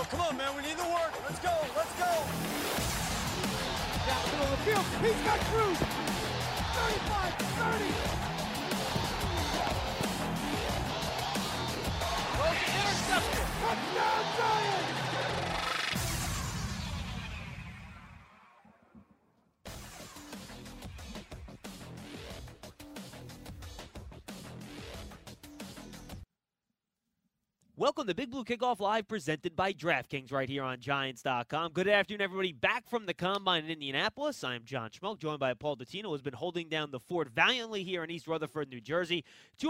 Come on, man. We need the work. Let's go. Let's go. Down the middle of the field. He's got Cruz. 35, 30. Intercepted. Touchdown, Giants. Welcome to Big Blue Kickoff Live, presented by DraftKings right here on Giants.com. Good afternoon, everybody. Back from the Combine in Indianapolis. I'm John Schmelk, joined by Paul Dottino, who has been holding down the fort valiantly here in East Rutherford, New Jersey.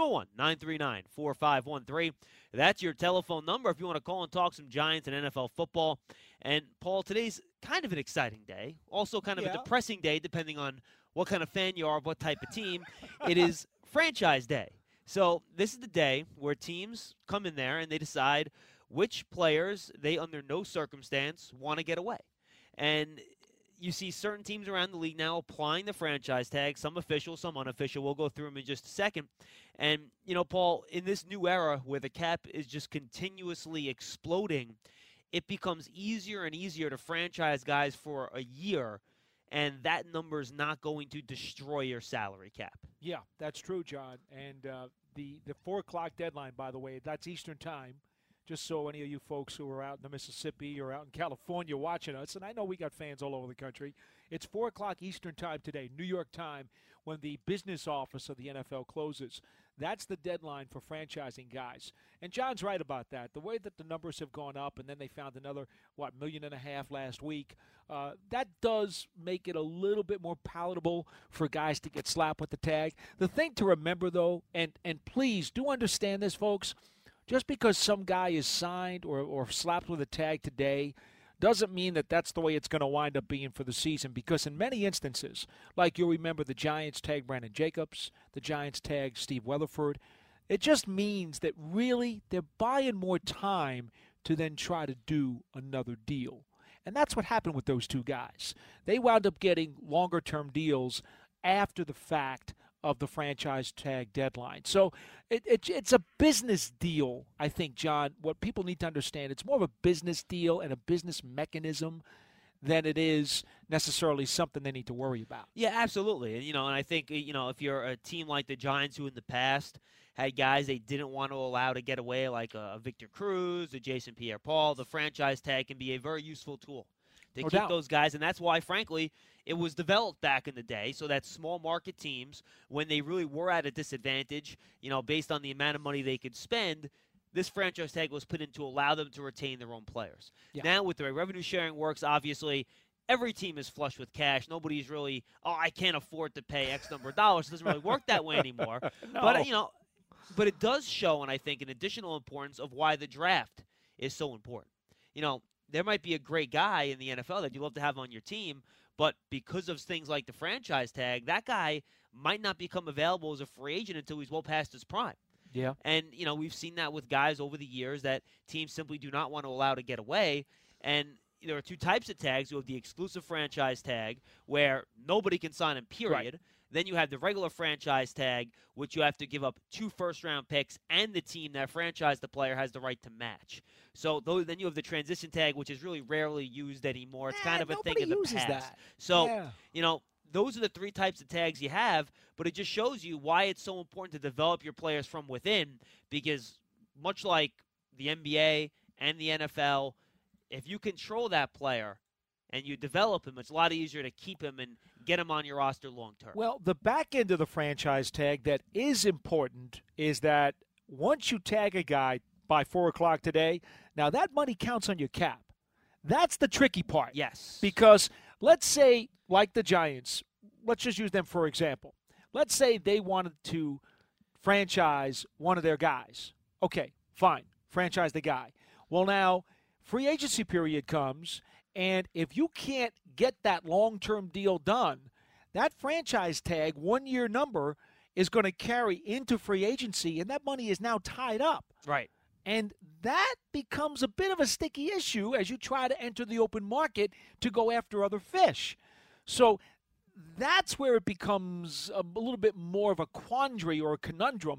201-939-4513. That's your telephone number if you want to call and talk some Giants and NFL football. And, Paul, today's kind of an exciting day. Also kind of a depressing day, depending on what kind of fan you are of what type of team. It is Franchise Day. So this is the day where teams come in there and they decide which players they, under no circumstance, want to get away. And you see certain teams around the league now applying the franchise tag, some official, some unofficial. We'll go through them in just a second. And, you know, Paul, in this new era where the cap is just continuously exploding, it becomes easier and easier to franchise guys for a year, and that number is not going to destroy your salary cap. Yeah, that's true, John. And the 4 o'clock deadline, by the way, that's Eastern time, just so any of you folks who are out in the Mississippi or out in California watching us, and I know we got fans all over the country, it's 4 o'clock Eastern time today, New York time, when the business office of the NFL closes. That's the deadline for franchising guys. And John's right about that. The way that the numbers have gone up, and then they found another, $1.5 million last week, that does make it a little bit more palatable for guys to get slapped with the tag. The thing to remember, though, and please do understand this, folks, just because some guy is signed or slapped with a tag today doesn't mean that that's the way it's going to wind up being for the season, because in many instances, like you'll remember the Giants tag Brandon Jacobs, the Giants tag Steve Weatherford, it just means that really they're buying more time to then try to do another deal. And that's what happened with those two guys. They wound up getting longer-term deals after the fact of the franchise tag deadline. So it's a business deal, I think, John. What people need to understand, it's more of a business deal and a business mechanism than it is necessarily something they need to worry about. Yeah, absolutely. And, and I think, if you're a team like the Giants, who in the past had guys they didn't want to allow to get away, like a Victor Cruz, a Jason Pierre-Paul, the franchise tag can be a very useful tool to keep those guys. And that's why, frankly, it was developed back in the day so that small market teams, when they really were at a disadvantage, based on the amount of money they could spend, this franchise tag was put in to allow them to retain their own players. Yeah. Now, with the way revenue sharing works, obviously, every team is flush with cash. Nobody's really, I can't afford to pay X number of dollars. It doesn't really work that way anymore. No. But it does show, and I think, an additional importance of why the draft is so important. There might be a great guy in the NFL that you love to have on your team, but because of things like the franchise tag, that guy might not become available as a free agent until he's well past his prime. Yeah. And, we've seen that with guys over the years that teams simply do not want to allow to get away. And there are two types of tags. You have the exclusive franchise tag, where nobody can sign him, period. Right. Then you have the regular franchise tag, which you have to give up 2 first-round picks, and the team that franchised the player has the right to match. So then you have the transition tag, which is really rarely used anymore. It's kind of a thing of the past. That. So, those are the 3 types of tags you have, but it just shows you why it's so important to develop your players from within, because much like the NBA and the NFL, if you control that player and you develop him, it's a lot easier to keep him and get him on your roster long term. Well, the back end of the franchise tag that is important is that once you tag a guy by 4 o'clock today, now that money counts on your cap. That's the tricky part. Yes. Because let's say, like the Giants, let's just use them for example. Let's say they wanted to franchise one of their guys. Okay, fine. Franchise the guy. Well, now, free agency period comes, and if you can't get that long-term deal done, that franchise tag, 1-year number, is going to carry into free agency, and that money is now tied up. Right. And that becomes a bit of a sticky issue as you try to enter the open market to go after other fish. So that's where it becomes a little bit more of a quandary or a conundrum.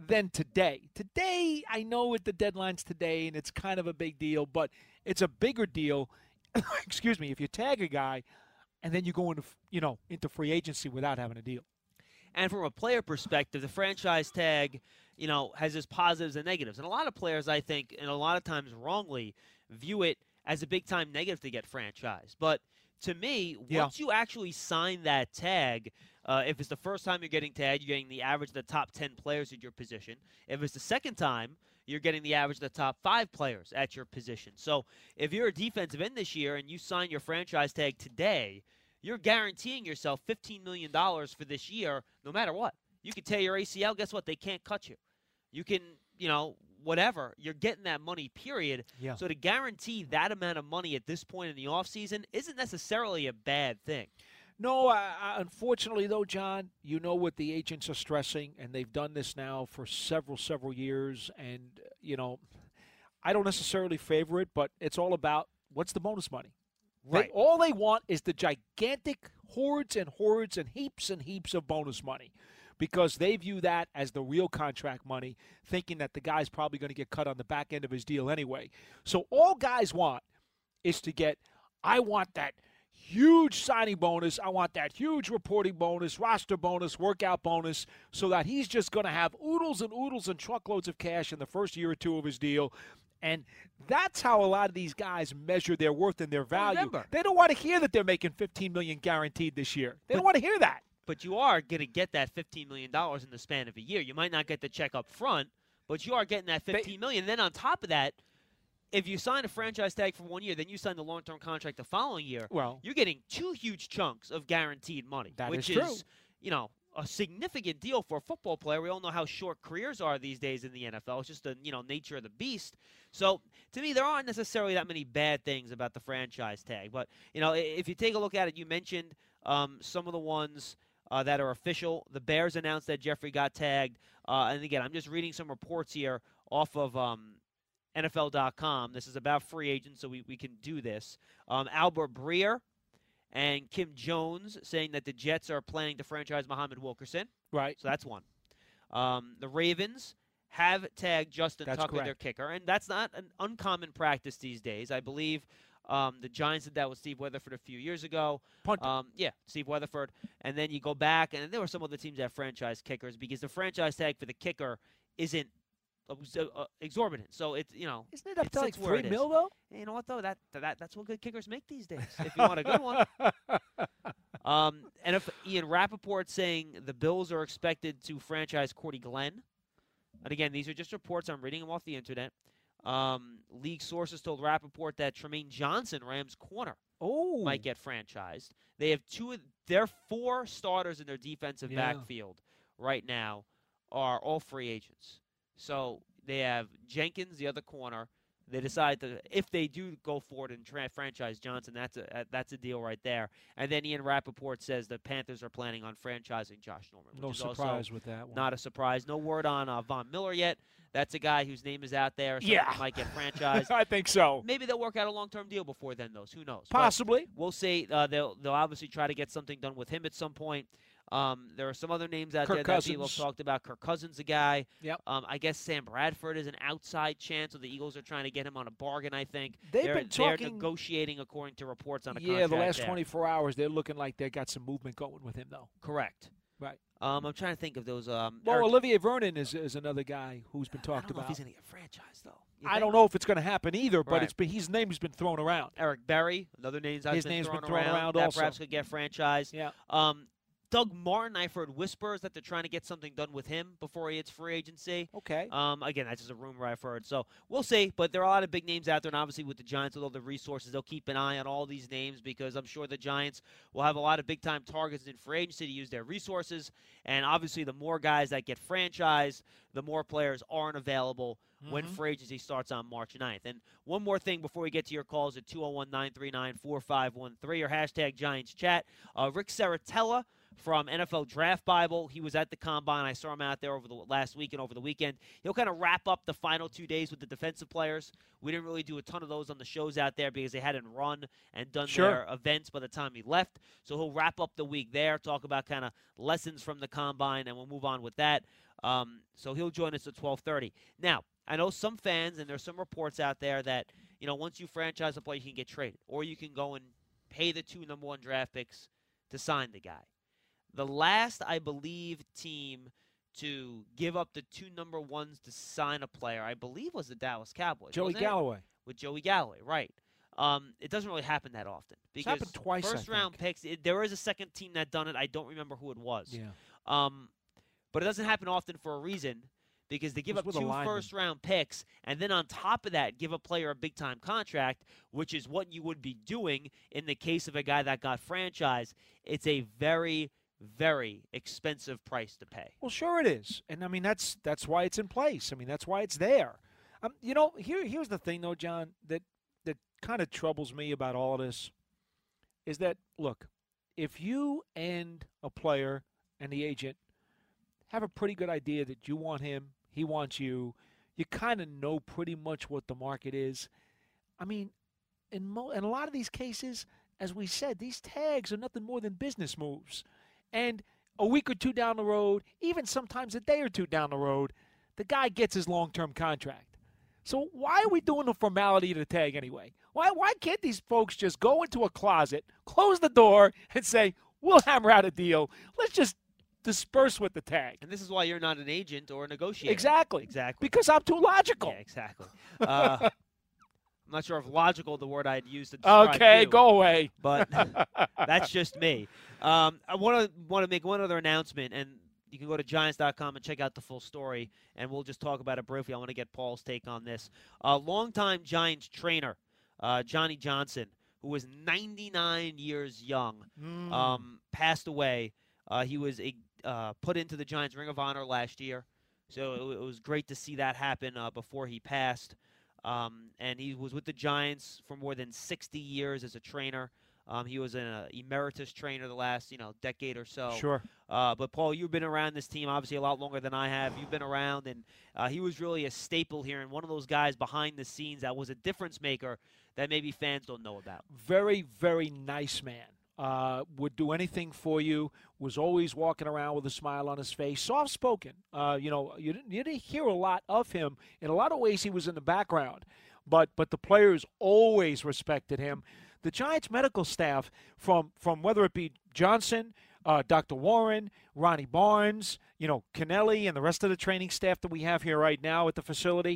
than today. Today, I know with the deadlines today, and it's kind of a big deal, but it's a bigger deal, excuse me, if you tag a guy and then you go into free agency without having a deal. And from a player perspective, the franchise tag, has its positives and negatives. And a lot of players, I think, and a lot of times wrongly, view it as a big-time negative to get franchised. But to me, once you actually sign that tag, if it's the first time you're getting tagged, you're getting the average of the top 10 players at your position. If it's the second time, you're getting the average of the top 5 players at your position. So if you're a defensive end this year and you sign your franchise tag today, you're guaranteeing yourself $15 million for this year no matter what. You can tear your ACL. Guess what? They can't cut you. You can, whatever. You're getting that money, period. Yeah. So to guarantee that amount of money at this point in the offseason isn't necessarily a bad thing. No, unfortunately, though, John, what the agents are stressing, and they've done this now for several years, and, I don't necessarily favor it, but it's all about what's the bonus money. Right. All they want is the gigantic hordes and heaps of bonus money because they view that as the real contract money, thinking that the guy's probably going to get cut on the back end of his deal anyway. So all guys want is to get, I want that huge signing bonus, I want that huge reporting bonus, roster bonus, workout bonus, so that he's just going to have oodles and truckloads of cash in the first year or two of his deal. And that's how a lot of these guys measure their worth and their value. Remember, they don't want to hear that they're making $15 million guaranteed this year. They don't want to hear that. But you are going to get that $15 million in the span of a year. You might not get the check up front, but you are getting that $15 million. Then on top of that, if you sign a franchise tag for 1 year, then you sign the long-term contract the following year, you're getting 2 huge chunks of guaranteed money, which is a significant deal for a football player. We all know how short careers are these days in the NFL. It's just the nature of the beast. So to me, there aren't necessarily that many bad things about the franchise tag. But if you take a look at it, you mentioned some of the ones that are official. The Bears announced that Jeffrey got tagged, and again, I'm just reading some reports here off of NFL.com. This is about free agents, so we can do this. Albert Breer and Kim Jones saying that the Jets are planning to franchise Muhammad Wilkerson. Right. So that's one. The Ravens have tagged Justin Tucker, correct. their kicker, and that's not an uncommon practice these days. I believe the Giants did that with Steve Weatherford a few years ago. Steve Weatherford. And then you go back, and there were some other teams that have franchise kickers because the franchise tag for the kicker isn't exorbitant. So it's isn't it up to like $3 million though? You know what though? That's what good kickers make these days. If you want a good one. And if Ian Rappaport saying the Bills are expected to franchise Cordy Glenn, and again these are just reports. I'm reading them off the internet. League sources told Rappaport that Tremaine Johnson, Rams corner, might get franchised. They have their 4 starters in their defensive backfield right now are all free agents. So they have Jenkins, the other corner. They decide that if they do go forward and franchise Johnson, that's a deal right there. And then Ian Rappaport says the Panthers are planning on franchising Josh Norman. Which No is surprise with that one. Not a surprise. No word on Von Miller yet. That's a guy whose name is out there. So he might get franchised. I think so. Maybe they'll work out a long-term deal before then, though. Who knows? Possibly. But we'll see. They'll obviously try to get something done with him at some point. There are some other names out there that people have talked about. Kirk Cousins, a guy. Yep. I guess Sam Bradford is an outside chance, so the Eagles are trying to get him on a bargain, I think. They're negotiating, according to reports, on a contract. Yeah, the last 24 hours, they're looking like they got some movement going with him, though. Correct. Right. I'm trying to think of those. Olivier Vernon is another guy who's been talked about. I don't know if he's going to get franchised, though. I don't know if it's going to happen either, but Right. his name has been thrown around. Eric Berry, another name's His name's been thrown around that also. perhaps could get franchised. Yeah. Doug Martin, I've heard whispers that they're trying to get something done with him before he hits free agency. Okay. Again, that's just a rumor I've heard. So we'll see. But there are a lot of big names out there, and obviously with the Giants, with all the resources, they'll keep an eye on all these names because I'm sure the Giants will have a lot of big-time targets in free agency to use their resources. And obviously the more guys that get franchised, the more players aren't available when free agency starts on March 9th. And one more thing before we get to your calls at 201-939-4513 or hashtag Giants Chat. Rick Saratella from NFL Draft Bible. He was at the Combine. I saw him out there over the last week and over the weekend. He'll kind of wrap up the final 2 days with the defensive players. We didn't really do a ton of those on the shows out there because they hadn't run and done their events by the time he left. So he'll wrap up the week there, talk about kind of lessons from the Combine, and we'll move on with that. So he'll join us at 12:30. Now, I know some fans, and there's some reports out there that, once you franchise a player, you can get traded, or you can go and pay the 2 number 1 draft picks to sign the guy. The last, I believe, team to give up the 2 number 1s to sign a player, I believe, was the Dallas Cowboys. Joey Galloway. With Joey Galloway, right. It doesn't really happen that often. Because it's happened twice, first-round picks, there is a second team that done it. I don't remember who it was. Yeah. But it doesn't happen often for a reason, because they give up 2 first-round picks, and then on top of that, give a player a big-time contract, which is what you would be doing in the case of a guy that got franchised. It's a very, very expensive price to pay. Well, sure it is. And, I mean, that's why it's in place. I mean, that's why it's there. Here's the thing, though, John, that kind of troubles me about all of this is that, look, if you and a player and the agent have a pretty good idea that you want him, he wants you, you kind of know pretty much what the market is. I mean, in a lot of these cases, as we said, these tags are nothing more than business moves. And a week or 2 down the road, even sometimes a day or 2 down the road, the guy gets his long-term contract. So why are we doing the formality of the tag anyway? Why can't these folks just go into a closet, close the door, and say, we'll hammer out a deal. Let's just disperse with the tag. And this is why you're not an agent or a negotiator. Exactly. Because I'm too logical. Yeah, exactly. I'm not sure if logical the word I'd use to describe Okay, you, go away. But that's just me. I want to make one other announcement, and you can go to Giants.com and check out the full story, and we'll just talk about it briefly. I want to get Paul's take on this. Longtime Giants trainer, Johnny Johnson, who was 99 years young, passed away. He was put into the Giants Ring of Honor last year, so it was great to see that happen before he passed. And he was with the Giants for more than 60 years as a trainer. He was an emeritus trainer the last, decade or so. Sure. But, Paul, you've been around this team obviously a lot longer than I have. You've been around, and he was really a staple here and one of those guys behind the scenes that was a difference maker that maybe fans don't know about. Very, very nice man. Would do anything for you, was always walking around with a smile on his face, soft-spoken. You didn't hear a lot of him. In a lot of ways, he was in the background, but the players always respected him. The Giants medical staff, from whether it be Johnson, Dr. Warren, Ronnie Barnes, Kennelly, and the rest of the training staff that we have here right now at the facility,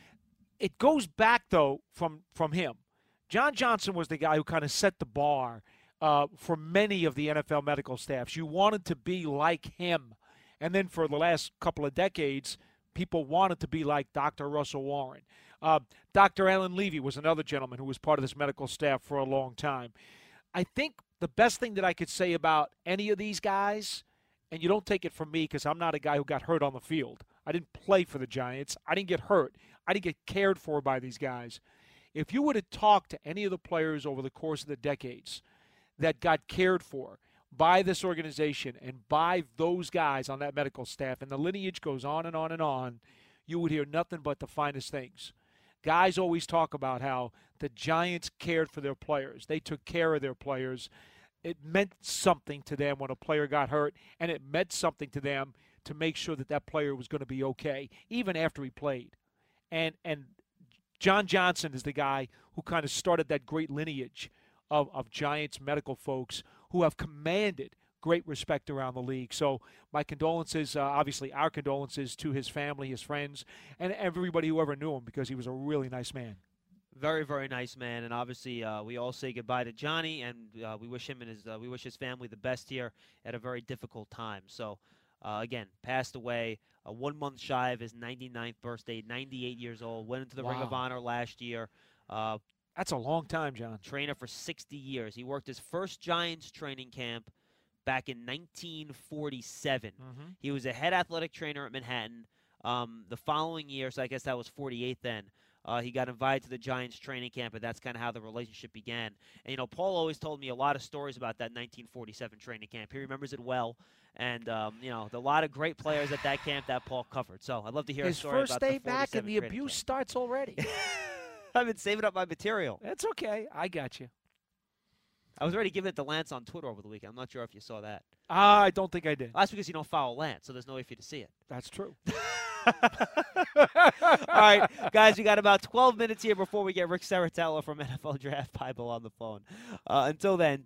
it goes back, though, from him. John Johnson was the guy who kind of set the bar for many of the NFL medical staffs. You wanted to be like him. And then for the last couple of decades, people wanted to be like Dr. Russell Warren. Dr. Alan Levy was another gentleman who was part of this medical staff for a long time. I think the best thing that I could say about any of these guys, and you don't take it from me because I'm not a guy who got hurt on the field. I didn't play for the Giants. I didn't get hurt. I didn't get cared for by these guys. If you were to talk to any of the players over the course of the decades that got cared for by this organization and by those guys on that medical staff, and the lineage goes on and on and on, you would hear nothing but the finest things. Guys always talk about how the Giants cared for their players. They took care of their players. It meant something to them when a player got hurt, and it meant something to them to make sure that that player was going to be okay, even after he played. And John Johnson is the guy who kind of started that great lineage of Giants medical folks who have commanded great respect around the league. So my condolences, obviously our condolences to his family, his friends, and everybody who ever knew him, because he was a really nice man. Very, very nice man, and obviously we all say goodbye to Johnny, and we wish him and his family the best here at a very difficult time. So, again, passed away 1 month shy of his 99th birthday, 98 years old. Went into the Ring of Honor last year. That's a long time, John. Trainer for 60 years. He worked his first Giants training camp back in 1947. He was a head athletic trainer at Manhattan. The following year, so I guess that was 48 then, He got invited to the Giants training camp, and that's kind of how the relationship began. And, Paul always told me a lot of stories about that 1947 training camp. He remembers it well. And, a lot of great players at that camp that Paul covered. So I'd love to hear a story about the 47 His first day back and the training abuse camp. starts already. I've been saving up my material. That's okay. I got you. I was already giving it to Lance on Twitter over the weekend. I'm not sure if you saw that. I don't think I did. Well, that's because you don't follow Lance, so there's no way for you to see it. That's true. All right, guys, we got about 12 minutes here before we get Rick Serritella from NFL Draft Bible on the phone. Until then,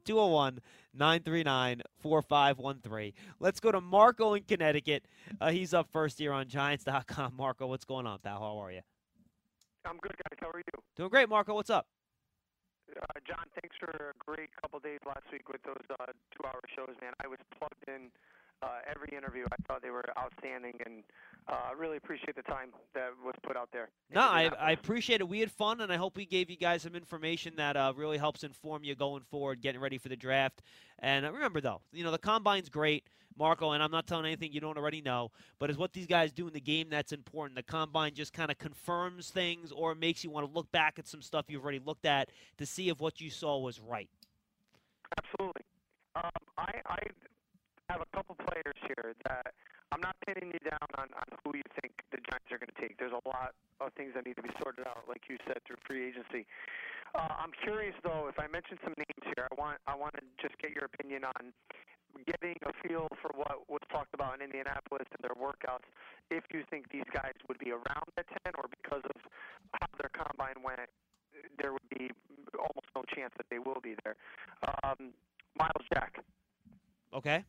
201-939-4513. Let's go to Marco in Connecticut. He's up first here on Giants.com. Marco, what's going on, pal? How are you? I'm good, guys. How are you? Doing great, Marco. What's up? John, thanks for a great couple days last week with those 2-hour shows, man. I was plugged in every interview. I thought they were outstanding, and really appreciate the time that was put out there. No, I appreciate it. We had fun, and I hope we gave you guys some information that really helps inform you going forward, getting ready for the draft. And remember, though, the Combine's great, Marco, and I'm not telling anything you don't already know, but it's what these guys do in the game that's important. The Combine just kind of confirms things or makes you want to look back at some stuff you've already looked at to see if what you saw was right. Absolutely. I have a couple players here that I'm not pinning you down on who you think the Giants are going to take. There's a lot of things that need to be sorted out, like you said, through free agency. I'm curious, though, if I mention some names here, I want to just get your opinion on getting a feel for what was talked about in Indianapolis and their workouts, if you think these guys would be around at 10, or because of how their Combine went, there would be almost no chance that they will be there. Miles Jack. Okay.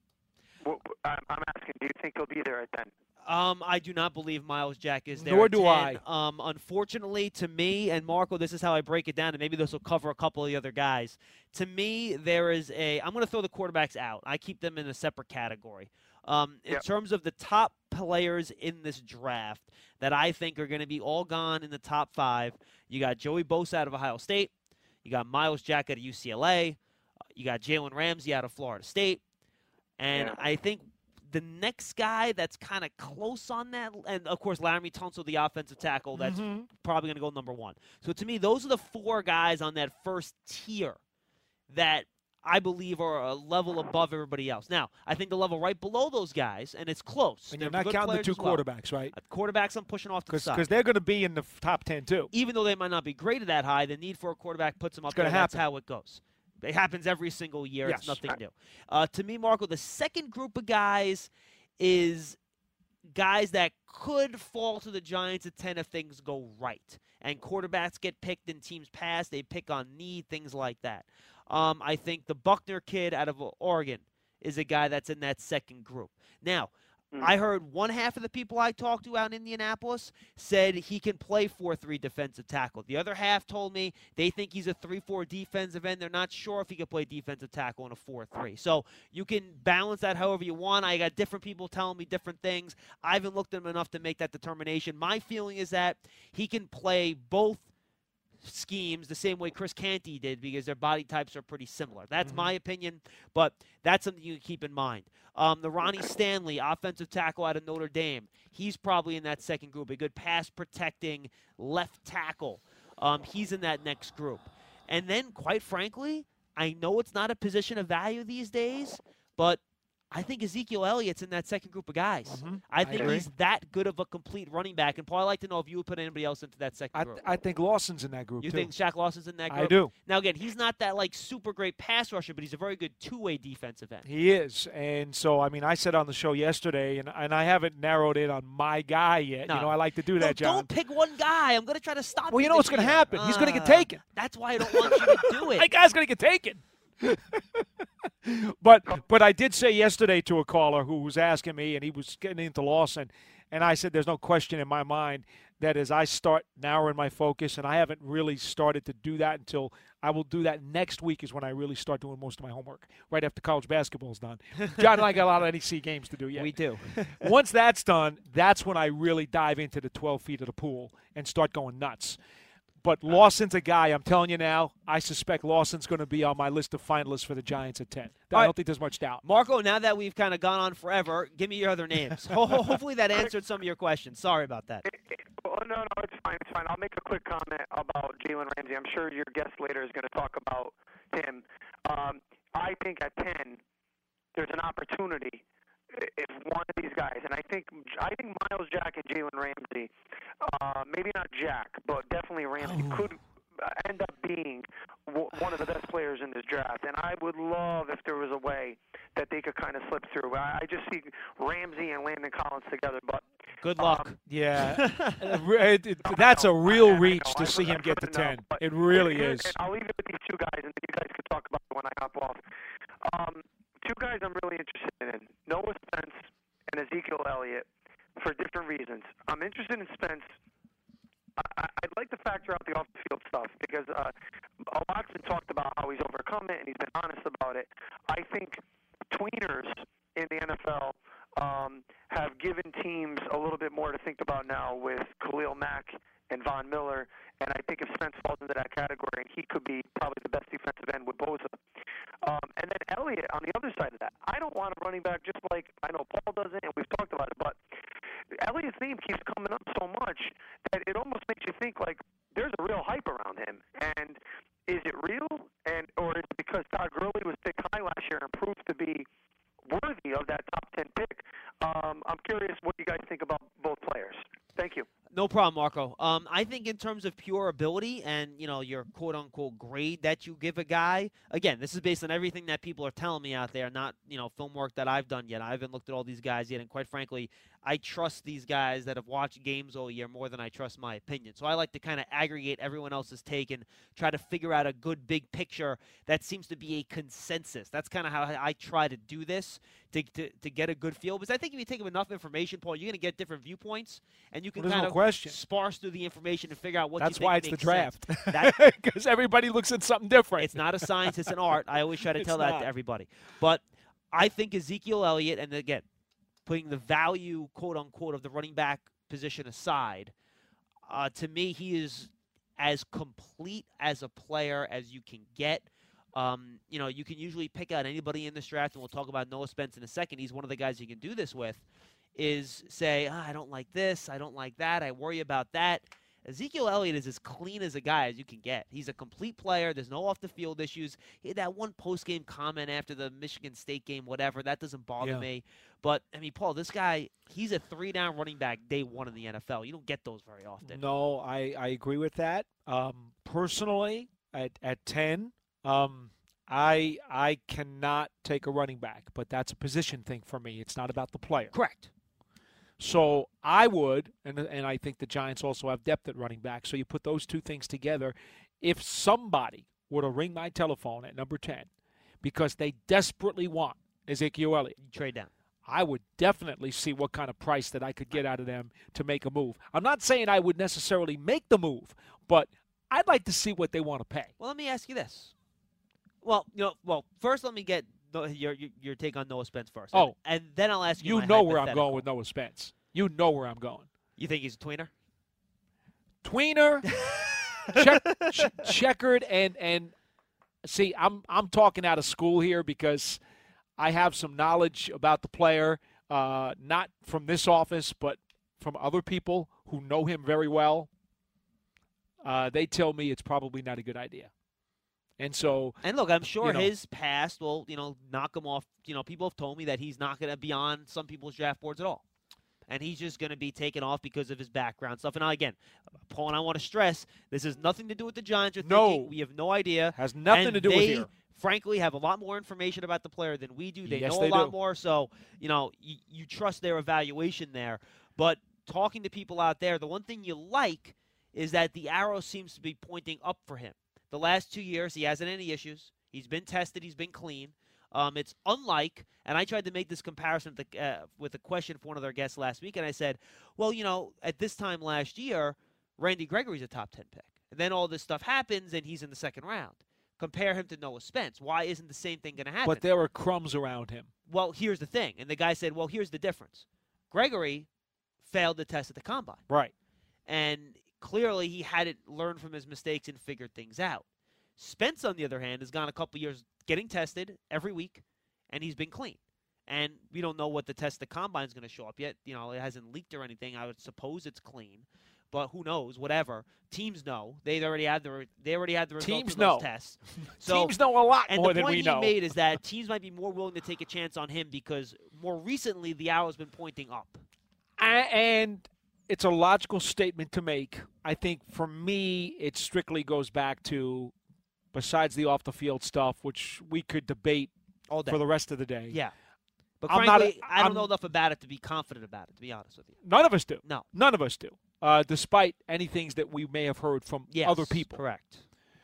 I'm asking, do you think he'll be there at 10? I do not believe Miles Jack is there. Nor at do 10. I. Unfortunately, to me, and Marco, this is how I break it down, and maybe this will cover a couple of the other guys. To me, I'm going to throw the quarterbacks out. I keep them in a separate category. In terms of the top players in this draft that I think are going to be all gone in the top 5, you got Joey Bosa out of Ohio State. You got Miles Jack out of UCLA. You got Jalen Ramsey out of Florida State. And I think the next guy that's kind of close on that, and, of course, Laramie Tunsil, the offensive tackle, that's probably going to go number 1. So, to me, those are the 4 guys on that first tier that I believe are a level above everybody else. Now, I think the level right below those guys, and it's close. And you're not counting the 2 quarterbacks, right? Quarterbacks I'm pushing off to the side. Because they're going to be in the top 10, too. Even though they might not be graded that high, the need for a quarterback puts them up there. That's how it goes. It happens every single year. Yes. It's nothing new. To me, Marco, the second group of guys is guys that could fall to the Giants at 10 if things go right. And quarterbacks get picked in teams past. They pick on need, things like that. I think the Buckner kid out of Oregon is a guy that's in that second group. Now, I heard one half of the people I talked to out in Indianapolis said he can play 4-3 defensive tackle. The other half told me they think he's a 3-4 defensive end. They're not sure if he can play defensive tackle in a 4-3. So you can balance that however you want. I got different people telling me different things. I haven't looked at him enough to make that determination. My feeling is that he can play both schemes the same way Chris Canty did because their body types are pretty similar. That's my opinion, but that's something you can keep in mind. The Ronnie Stanley, offensive tackle out of Notre Dame, he's probably in that second group, a good pass-protecting left tackle. He's in that next group. And then, quite frankly, I know it's not a position of value these days, but I think Ezekiel Elliott's in that second group of guys. I think he's that good of a complete running back. And, Paul, I'd like to know if you would put anybody else into that second group. I think Lawson's in that group, You too. think Shaq Lawson's in that group? I do. Now, again, he's not that, super great pass rusher, but he's a very good two-way defensive end. He is. And so, I said on the show yesterday, and I haven't narrowed in on my guy yet. No. I like to do that, John. Don't pick one guy. I'm going to try to stop you. Well, you know what's going to happen. He's going to get taken. That's why I don't want you to do it. That guy's going to get taken. But I did say yesterday to a caller who was asking me, and he was getting into Lawson, and I said there's no question in my mind that as I start narrowing my focus, and I haven't really started to do that until I will do that next week is when I really start doing most of my homework, right after college basketball is done. John and I got a lot of NEC games to do yet. We do. Once that's done, that's when I really dive into the 12 feet of the pool and start going nuts. But Lawson's a guy, I'm telling you now, I suspect Lawson's going to be on my list of finalists for the Giants at 10. I don't think there's much doubt. Marco, now that we've kind of gone on forever, give me your other names. Hopefully that answered some of your questions. Sorry about that. Well, no, it's fine. It's fine. I'll make a quick comment about Jalen Ramsey. I'm sure your guest later is going to talk about him. I think at 10, there's an opportunity if one of these guys, and I think Miles Jack and Jalen Ramsey, maybe not Jack, but definitely Ramsey could end up being one of the best players in this draft. And I would love if there was a way that they could kind of slip through. I just see Ramsey and Landon Collins together, but good luck. Yeah, that's a real reach to see him get to 10. It really is. And I'll leave it with these two guys, and then you guys can talk about it when I hop off. Two guys I'm really interested in, Noah Spence and Ezekiel Elliott, for different reasons. I'm interested in Spence. I'd like to factor out the off-the-field stuff because a lot's been talked about how he's overcome it and he's been honest about it. I think tweeners in the NFL have given teams a little bit more to think about now with Khalil Mack and Von Miller, and I think if Spence falls into that category, he could be probably the best defensive end with Bosa. And then Elliott on the other side of that. I don't want a running back just like I know Paul doesn't, and we've talked about it, but Elliott's name keeps coming up so much that it almost makes you think like there's a real hype around him. And is it real? Or is it because Todd Gurley was picked high last year and proved to be worthy of that top 10 pick? I'm curious what you guys think about both players. Thank you. No problem, Marco. I think in terms of pure ability and, your quote-unquote grade that you give a guy, again, this is based on everything that people are telling me out there, not, film work that I've done yet. I haven't looked at all these guys yet, and quite frankly, I trust these guys that have watched games all year more than I trust my opinion. So I like to kind of aggregate everyone else's take and try to figure out a good big picture that seems to be a consensus. That's kind of how I try to do this to get a good feel. Because I think if you take enough information, Paul, you're going to get different viewpoints, and you can kind of sparse through the information and figure out what That's you think why it's makes the draft. Because everybody looks at something different. It's not a science, it's an art. I always try to tell that to everybody. But I think Ezekiel Elliott, and again, putting the value, quote-unquote, of the running back position aside, to me, he is as complete as a player as you can get. You can usually pick out anybody in this draft, and we'll talk about Noah Spence in a second. He's one of the guys you can do this with, is say, I don't like this, I don't like that, I worry about that. Ezekiel Elliott is as clean as a guy as you can get. He's a complete player. There's no off-the-field issues. He had that one post-game comment after the Michigan State game, whatever. That doesn't bother me. But, Paul, this guy, he's a 3-down running back day one in the NFL. You don't get those very often. No, I agree with that. Personally, at 10, I cannot take a running back, but that's a position thing for me. It's not about the player. Correct. So I would, and I think the Giants also have depth at running back, so you put those two things together. If somebody were to ring my telephone at number 10 because they desperately want Ezekiel Elliott, you trade down. I would definitely see what kind of price that I could get out of them to make a move. I'm not saying I would necessarily make the move, but I'd like to see what they want to pay. Well, let me ask you this. Well, first let me get your take on Noah Spence first. Oh. And then I'll ask you You know where I'm going with Noah Spence. You know where I'm going. You think he's a tweener? Tweener, checkered, and see, I'm talking out of school here because I have some knowledge about the player, not from this office, but from other people who know him very well. They tell me it's probably not a good idea. And look, I'm sure his past will, knock him off. People have told me that he's not going to be on some people's draft boards at all. And he's just going to be taken off because of his background stuff. And again, Paul and I want to stress, this has nothing to do with the Giants. We have no idea. Has nothing to do with here. Frankly, have a lot more information about the player than we do. They yes, know they a lot do. more. So, you trust their evaluation there. But talking to people out there, the one thing you like is that the arrow seems to be pointing up for him. The last 2 years, he hasn't any issues. He's been tested. He's been clean. It's unlike, and I tried to make this comparison with a question for one of their guests last week, and I said, well, at this time last year, Randy Gregory's a top 10 pick. And then all this stuff happens, and he's in the second round. Compare him to Noah Spence. Why isn't the same thing going to happen? But there were crumbs around him. Well, here's the thing. And the guy said, well, here's the difference. Gregory failed the test at the combine. Right. And clearly he hadn't learned from his mistakes and figured things out. Spence, on the other hand, has gone a couple years getting tested every week, and he's been clean. And we don't know what the test at the combine is going to show up yet. It hasn't leaked or anything. I would suppose it's clean. but who knows? Whatever. Teams know. They already had the results Teams of know. those tests. So, Teams know a lot more than we And the know. point he made is that teams might be more willing to take a chance on him because more recently the arrow's been pointing up. And it's a logical statement to make. I think for me, it strictly goes back to, besides the off-the-field stuff, which we could debate All day. for the rest of the day. Yeah. But I'm frankly, not I don't know enough about it to be confident about it, to be honest with you. None of us do. No. None of us do, despite any things that we may have heard from Yes, other people. Correct.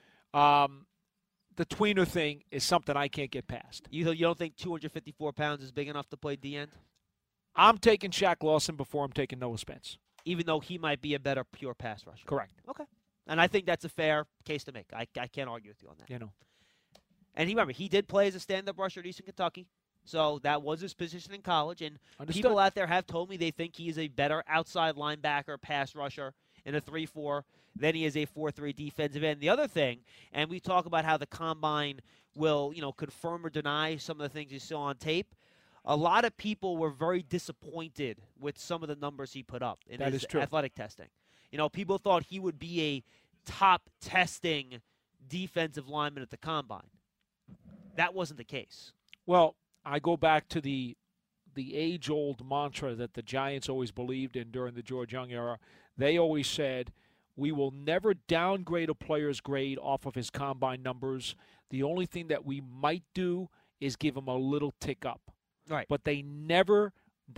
The tweener thing is something I can't get past. You don't think 254 pounds is big enough to play D-end? I'm taking Shaq Lawson before I'm taking Noah Spence. Even though he might be a better pure pass rusher. Correct. Okay. And I think that's a fair case to make. I can't argue with you on that. You know. And remember, he did play as a stand-up rusher at Eastern Kentucky. So that was his position in college. And Understood. people out there have told me they think he is a better outside linebacker, pass rusher in a 3-4 than he is a 4-3 defensive end. The other thing, and we talk about how the combine will, confirm or deny some of the things you saw on tape. A lot of people were very disappointed with some of the numbers he put up in his athletic testing. People thought he would be a top testing defensive lineman at the combine. That wasn't the case. Well, I go back to the age-old mantra that the Giants always believed in during the George Young era. They always said, we will never downgrade a player's grade off of his combine numbers. The only thing that we might do is give him a little tick up. Right. But they never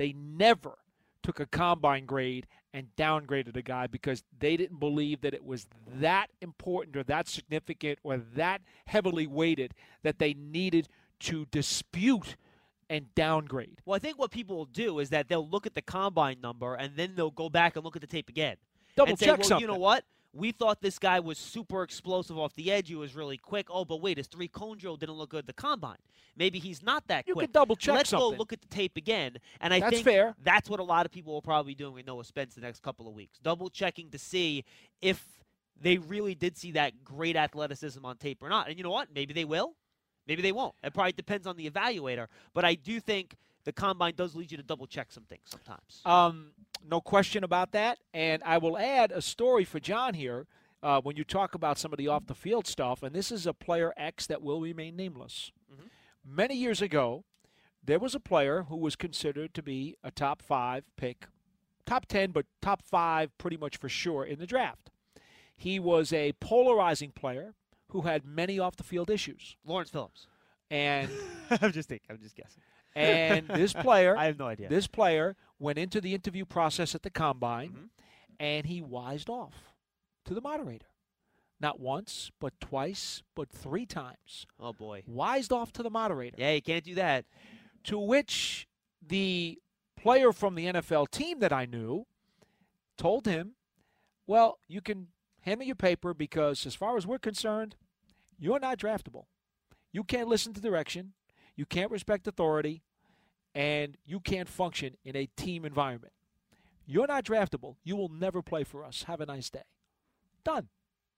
took a combine grade and downgraded a guy because they didn't believe that it was that important or that significant or that heavily weighted that they needed to dispute and downgrade. Well, I think what people will do is that they'll look at the combine number and then they'll go back and look at the tape again. Double and say, check well, something. You know what? We thought this guy was super explosive off the edge. He was really quick. Oh, but wait, his three-cone drill didn't look good at the combine. Maybe he's not that You quick. can double check Let's something. go look at the tape again. And I That's think fair. that's what a lot of people will probably be doing with Noah Spence the next couple of weeks. Double checking to see if they really did see that great athleticism on tape or not. And you know what? Maybe they will. Maybe they won't. It probably depends on the evaluator. But I do think the combine does lead you to double check some things sometimes. No question about that. And I will add a story for John here when you talk about some of the off-the-field stuff. And this is a player X that will remain nameless. Mm-hmm. Many years ago, there was a player who was considered to be a top 5 pick, top 10, but top 5 pretty much for sure in the draft. He was a polarizing player who had many off-the-field issues. Lawrence Phillips. And I'm just guessing. And this player, I have no idea. This player went into the interview process at the combine, Mm-hmm. and he wised off to the moderator. Not once, but twice, but 3 times. Oh, boy. Wised off to the moderator. Yeah, you can't do that. To which the player from the NFL team that I knew told him, well, you can hand me your paper because as far as we're concerned, you're not draftable. You can't listen to direction. You can't respect authority, and you can't function in a team environment. You're not draftable. You will never play for us. Have a nice day. Done.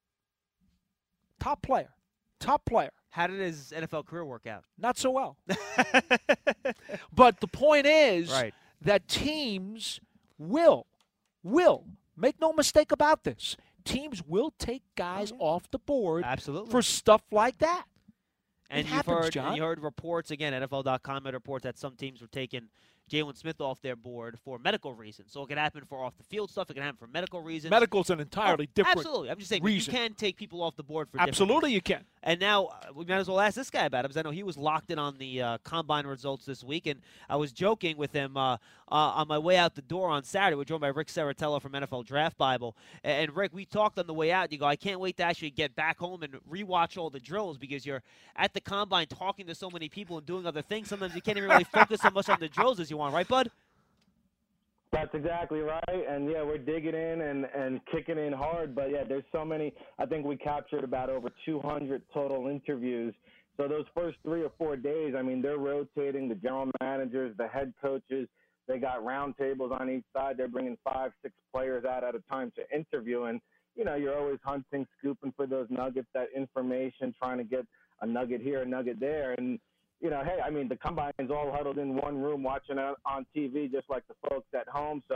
Top player. Top player. How did his NFL career work out? Not so well. But the point is Right. that teams will, make no mistake about this, teams will take guys off the board Absolutely. for stuff like that. And It happens, heard, John. and you heard reports, again, NFL.com had reports that some teams were taking Jalen Smith off their board for medical reasons. So it can happen for off-the-field stuff. It can happen for medical reasons. Medical's an entirely different Absolutely. I'm just saying, reason. you can take people off the board for different Absolutely reasons. you can. And now we might as well ask this guy about it because I know he was locked in on the combine results this week. And I was joking with him on my way out the door on Saturday. We're joined by Rick Serritella from NFL Draft Bible. And Rick, we talked on the way out. You go, I can't wait to actually get back home and rewatch all the drills because you're at the combine talking to so many people and doing other things. Sometimes you can't even really focus so much on the drills as you want, right, bud? That's exactly right. And, yeah, we're digging in and kicking in hard. But, yeah, there's so many. I think we captured about over 200 total interviews. So those first 3 or 4 days, I mean, they're rotating the general managers, the head coaches. They got round tables on each side. They're bringing 5, 6 players out at a time to interview. And, you know, you're always hunting, scooping for those nuggets, that information, trying to get a nugget here, a nugget there. And, you know, hey, I mean, the combine's all huddled in one room watching it on TV just like the folks at home. So,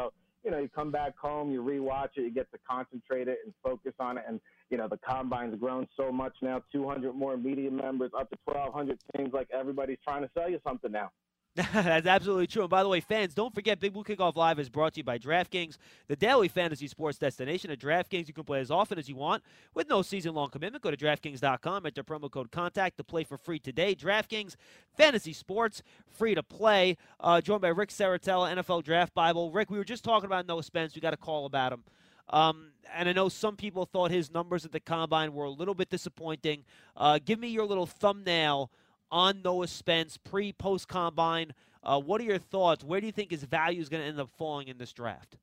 you come back home, you rewatch it, you get to concentrate it and focus on it. And, the combine's grown so much now, 200 more media members, up to 1,200. Seems like everybody's trying to sell you something now. That's absolutely true. And by the way, fans, don't forget Big Blue Kickoff Live is brought to you by DraftKings, the daily fantasy sports destination. At DraftKings, you can play as often as you want with no season-long commitment. Go to DraftKings.com, enter promo code CONTACT to play for free today. DraftKings, fantasy sports, free to play. Joined by Rick Saratella, NFL Draft Bible. Rick, we were just talking about Noah Spence. We got a call about him. And I know some people thought his numbers at the Combine were a little bit disappointing. Give me your little thumbnail on Noah Spence, post Combine. What are your thoughts? Where do you think his value is going to end up falling in this draft?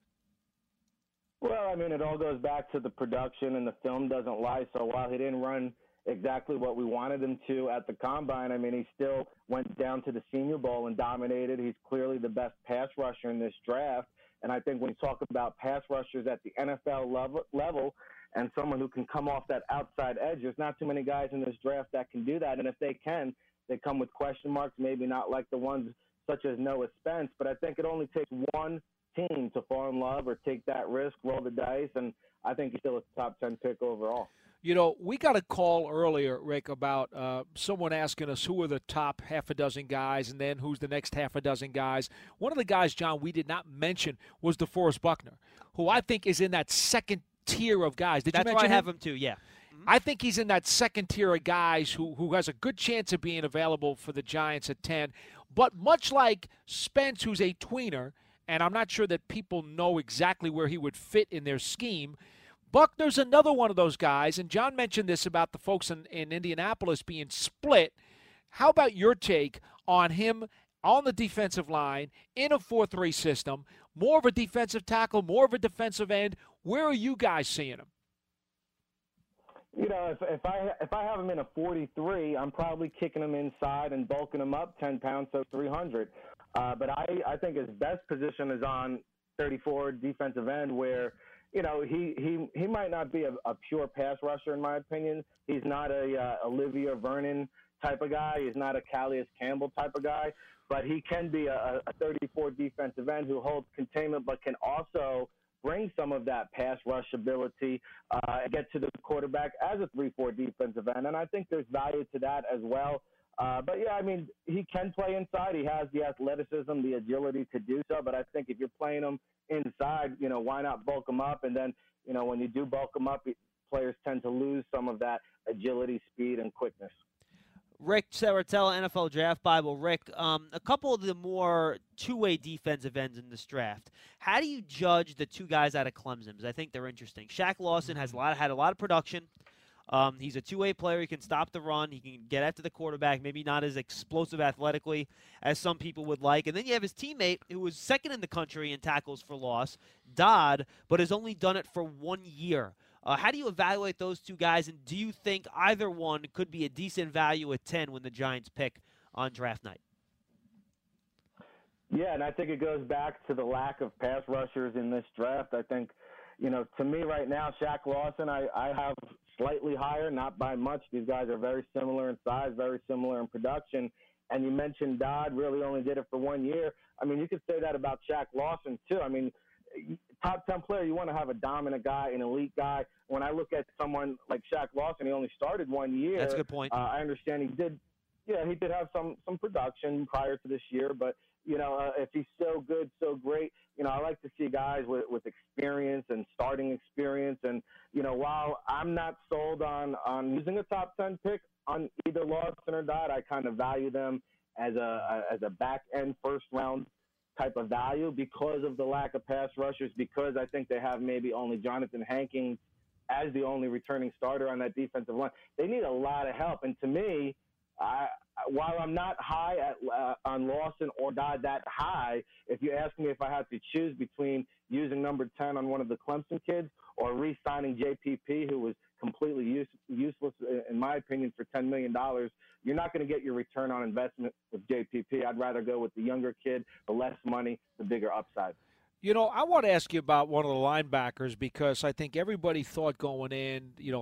Well, I mean, it all goes back to the production, and the film doesn't lie. So while he didn't run exactly what we wanted him to at the Combine, I mean, he still went down to the Senior Bowl and dominated. He's clearly the best pass rusher in this draft. And I think when you talk about pass rushers at the NFL level and someone who can come off that outside edge, there's not too many guys in this draft that can do that. And if they can, they come with question marks, maybe not like the ones such as Noah Spence. But I think it only takes one team to fall in love or take that risk, roll the dice, and I think he's still a top 10 pick overall. We got a call earlier, Rick, about someone asking us who are the top half a dozen guys and then who's the next half a dozen guys. One of the guys, John, we did not mention was DeForest Buckner, who I think is in that second tier of guys. Did you mention That's where I have him? him too, yeah. I think he's in that second tier of guys who has a good chance of being available for the Giants at 10. But much like Spence, who's a tweener, and I'm not sure that people know exactly where he would fit in their scheme, Buckner's another one of those guys, and John mentioned this about the folks in Indianapolis being split. How about your take on him on the defensive line in a 4-3 system, more of a defensive tackle, more of a defensive end? Where are you guys seeing him? If I have him in a 43, I'm probably kicking him inside and bulking him up 10 pounds, so 300. But I think his best position is on 34 defensive end, where he might not be a pure pass rusher in my opinion. He's not a Olivia Vernon type of guy. He's not a Calais Campbell type of guy. But he can be a 34 defensive end who holds containment, but can also bring some of that pass rush ability and get to the quarterback as a 3-4 defensive end. And I think there's value to that as well. But, yeah, I mean, he can play inside. He has the athleticism, the agility to do so. But I think if you're playing him inside, why not bulk him up? And then, when you do bulk him up, players tend to lose some of that agility, speed, and quickness. Rick Saratella, NFL Draft Bible. Rick, a couple of the more two-way defensive ends in this draft. How do you judge the two guys out of Clemson? Because I think they're interesting. Shaq Lawson had a lot of production. He's a two-way player. He can stop the run. He can get after the quarterback, maybe not as explosive athletically as some people would like. And then you have his teammate, who was second in the country in tackles for loss, Dodd, but has only done it for 1 year. How do you evaluate those two guys, and do you think either one could be a decent value at 10 when the Giants pick on draft night? Yeah, and I think it goes back to the lack of pass rushers in this draft. I think, to me right now, Shaq Lawson, I have slightly higher, not by much. These guys are very similar in size, very similar in production. And you mentioned Dodd really only did it for 1 year. I mean, you could say that about Shaq Lawson, too. I mean, top 10 player, you want to have a dominant guy, an elite guy. When I look at someone like Shaq Lawson, he only started 1 year. That's a good point. I understand he did have some production prior to this year, but if he's so good, so great, I like to see guys with experience and starting experience. And while I'm not sold on using a top 10 pick on either Lawson or Dodd, I kind of value them as a back end first round type of value because of the lack of pass rushers, because I think they have maybe only Jonathan Hankins as the only returning starter on that defensive line. They need a lot of help. And to me, while I'm not high on Lawson or Dodd that high, if you ask me if I had to choose between using number 10 on one of the Clemson kids or re-signing JPP, who was completely useless, in my opinion, for $10 million, you're not going to get your return on investment with JPP. I'd rather go with the younger kid, the less money, the bigger upside. I want to ask you about one of the linebackers because I think everybody thought going in, had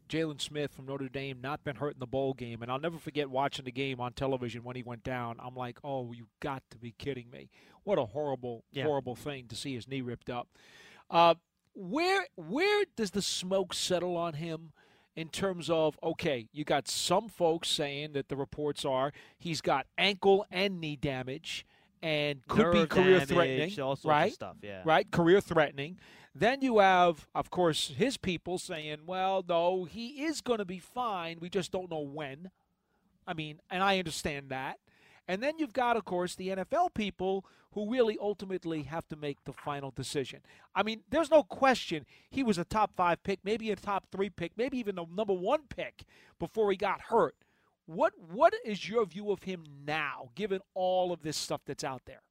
Jalen Smith from Notre Dame not been hurt in the bowl game, and I'll never forget watching the game on television when he went down. I'm like, oh, you got to be kidding me. What a horrible, horrible thing to see his knee ripped up. Where does the smoke settle on him in terms of, okay, you got some folks saying that the reports are he's got ankle and knee damage and could be career-threatening, all sorts right? of stuff, yeah. Right, career-threatening. Then you have, of course, his people saying, well, no, he is going to be fine. We just don't know when. I mean, and I understand that. And then you've got, of course, the NFL people who really ultimately have to make the final decision. I mean, there's no question he was a top 5 pick, maybe a top 3 pick, maybe even a number 1 pick before he got hurt. What is your view of him now, given all of this stuff that's out there?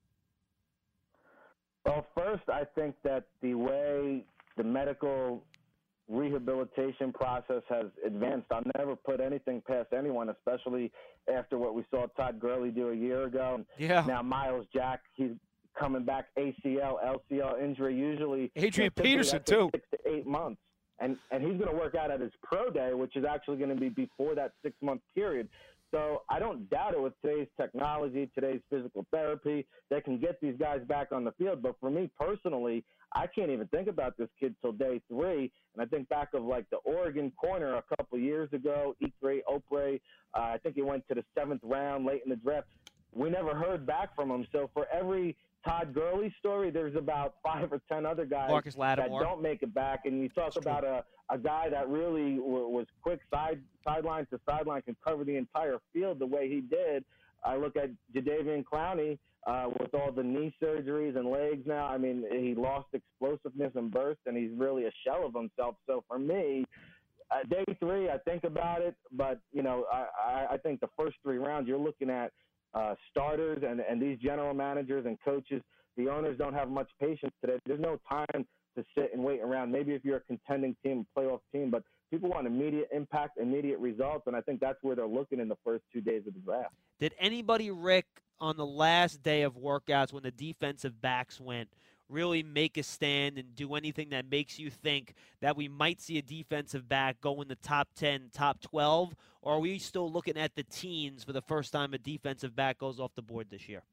Well, first, I think that the way the medical rehabilitation process has advanced, I'll never put anything past anyone, especially after what we saw Todd Gurley do a year ago. Yeah. Now, Miles Jack, he's coming back ACL, LCL injury, usually. Adrian Peterson, too. 6 to 8 months. And he's going to work out at his pro day, which is actually going to be before that 6-month period. So I don't doubt it with today's technology, today's physical therapy, they can get these guys back on the field. But for me personally, I can't even think about this kid till day 3. And I think back of like the Oregon corner a couple of years ago, Ikre Opre, I think he went to the 7th round late in the draft. We never heard back from him. So for every Todd Gurley story, there's about 5 or 10 other guys that don't make it back. And you talk about a guy that really was quick sideline to sideline, can cover the entire field the way he did. I look at Jadeveon Clowney with all the knee surgeries and legs now. I mean, he lost explosiveness and burst, and he's really a shell of himself. So for me, day 3, I think about it. But, you know, I think the first 3 rounds, you're looking at starters and these general managers and coaches. The owners don't have much patience today. There's no time to sit and wait around. Maybe if you're a contending team, a playoff team, but people want immediate impact, immediate results, and I think that's where they're looking in the first 2 days of the draft. Did anybody, Rick, on the last day of workouts when the defensive backs went, really make a stand and do anything that makes you think that we might see a defensive back go in the top 10, top 12, or are we still looking at the teens for the first time a defensive back goes off the board this year?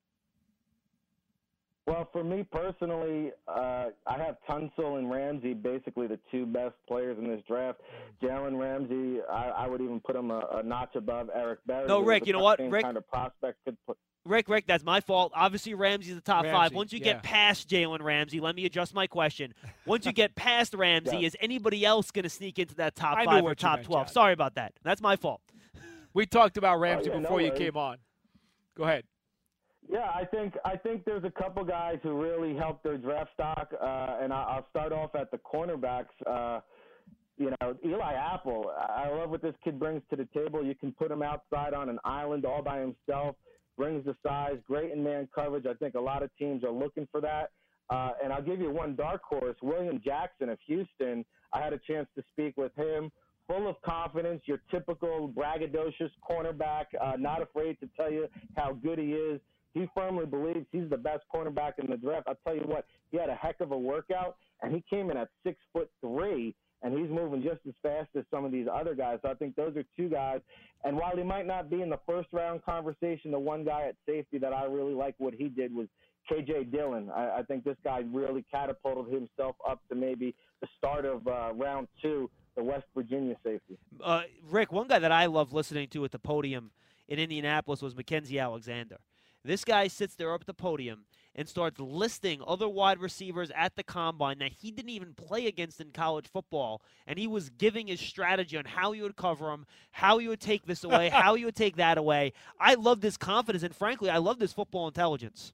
Well, for me personally, I have Tunsil and Ramsey, basically the 2 best players in this draft. Jalen Ramsey, I would even put him a notch above Eric Berry. No, Rick, you know what? Rick, kind of prospect could put. Rick, that's my fault. Obviously, Ramsey's the top 5. Once you yeah. get past Jalen Ramsey, let me adjust my question. Once you get past Ramsey, is anybody else going to sneak into that top 5 or top 12? John. Sorry about that. That's my fault. We talked about Ramsey before you came on. Go ahead. Yeah, I think there's a couple guys who really helped their draft stock, and I'll start off at the cornerbacks. You know, Eli Apple, I love what this kid brings to the table. You can put him outside on an island all by himself, brings the size, great in man coverage. I think a lot of teams are looking for that. And I'll give you one dark horse, William Jackson of Houston. I had a chance to speak with him. Full of confidence, your typical braggadocious cornerback, not afraid to tell you how good he is. He firmly believes he's the best cornerback in the draft. I'll tell you what, he had a heck of a workout, and he came in at 6'3", and he's moving just as fast as some of these other guys. So I think those are 2 guys. And while he might not be in the first-round conversation, the one guy at safety that I really like what he did was K.J. Dillon. I think this guy really catapulted himself up to maybe the start of round 2, the West Virginia safety. Rick, one guy that I love listening to at the podium in Indianapolis was Mackenzie Alexander. This guy sits there up at the podium and starts listing other wide receivers at the combine that he didn't even play against in college football, and he was giving his strategy on how he would cover them, how he would take this away, how he would take that away. I love this confidence, and frankly, I love this football intelligence.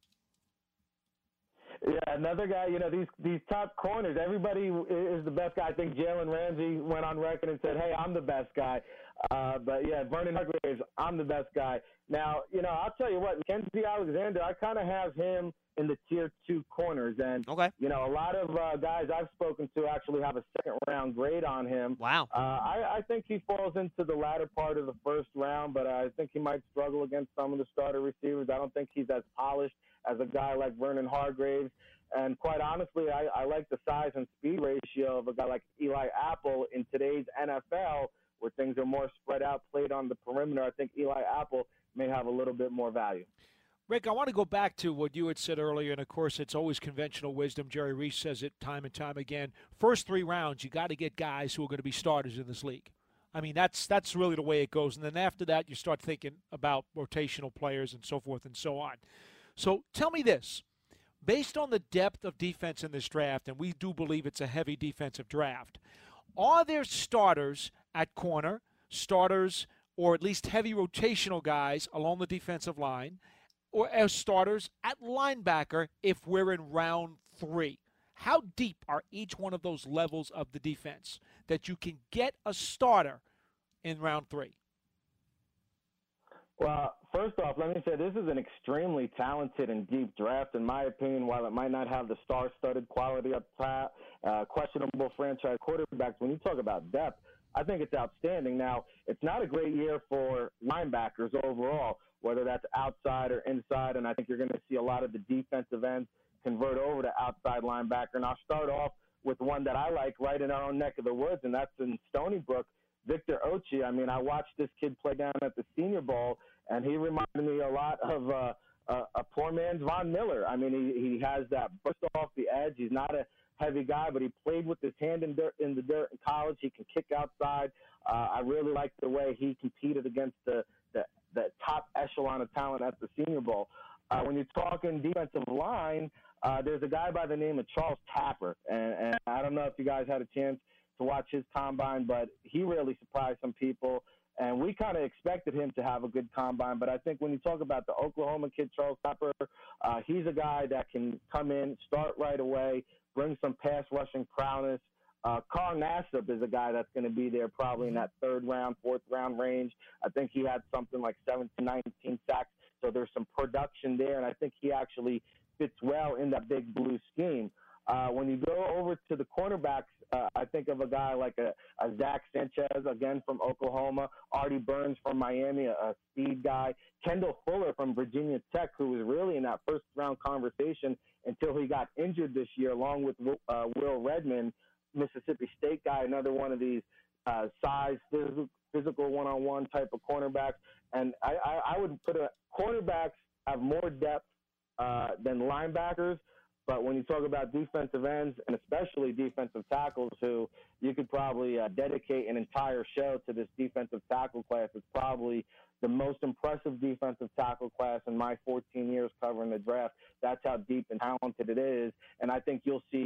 Yeah, another guy, you know, these top corners, everybody is the best guy. I think Jalen Ramsey went on record and said, hey, I'm the best guy. But, yeah, Vernon Hargreaves, I'm the best guy. Now, you know, I'll tell you what, Mackenzie Alexander, I kind of have him in the tier 2 corners. And, you know, a lot of guys I've spoken to actually have a second-round grade on him. Wow. I think he falls into the latter part of the first round, but I think he might struggle against some of the starter receivers. I don't think he's as polished as a guy like Vernon Hargreaves. And quite honestly, I like the size and speed ratio of a guy like Eli Apple in today's NFL, where things are more spread out, played on the perimeter. I think Eli Apple may have a little bit more value. Rick, I want to go back to what you had said earlier, and of course it's always conventional wisdom. Jerry Reese says it time and time again. First 3 rounds, you got to get guys who are going to be starters in this league. I mean, that's really the way it goes. And then after that, you start thinking about rotational players and so forth and so on. So tell me this. Based on the depth of defense in this draft, and we do believe it's a heavy defensive draft, are there starters at corner, starters or at least heavy rotational guys along the defensive line, or as starters at linebacker if we're in round 3? How deep are each one of those levels of the defense that you can get a starter in round 3? Well, first off, let me say this is an extremely talented and deep draft, in my opinion. While it might not have the star-studded quality up top, questionable franchise quarterbacks, when you talk about depth, I think it's outstanding. Now, it's not a great year for linebackers overall, whether that's outside or inside, and I think you're going to see a lot of the defensive ends convert over to outside linebacker. And I'll start off with one that I like right in our own neck of the woods, and that's in Stony Brook, Victor Ochi. I mean, I watched this kid play down at the Senior Bowl, and he reminded me a lot of a poor man's Von Miller. I mean, he has that burst off the edge. He's not a heavy guy, but he played with his hand in the dirt in college. He can kick outside. I really like the way he competed against the top echelon of talent at the Senior Bowl. When you're talking defensive line, there's a guy by the name of Charles Tapper, and I don't know if you guys had a chance to watch his combine, but he really surprised some people, and we kind of expected him to have a good combine. But I think when you talk about the Oklahoma kid, Charles Tapper, he's a guy that can come in, start right away, bring some pass rushing prowess. Carl Nassib is a guy that's going to be there probably in that 3rd round, 4th round range. I think he had something like 17, 19 sacks, so there's some production there, and I think he actually fits well in that big blue scheme. When you go over to the cornerbacks, I think of a guy like a Zach Sanchez, again from Oklahoma, Artie Burns from Miami, a speed guy, Kendall Fuller from Virginia Tech, who was really in that first-round conversation until he got injured this year, along with Will Redmond, Mississippi State guy, another one of these size, physical one-on-one type of cornerbacks. And I would put cornerbacks have more depth than linebackers. But when you talk about defensive ends, and especially defensive tackles, who you could probably dedicate an entire show to this defensive tackle class. It's probably the most impressive defensive tackle class in my 14 years covering the draft. That's how deep and talented it is. And I think you'll see,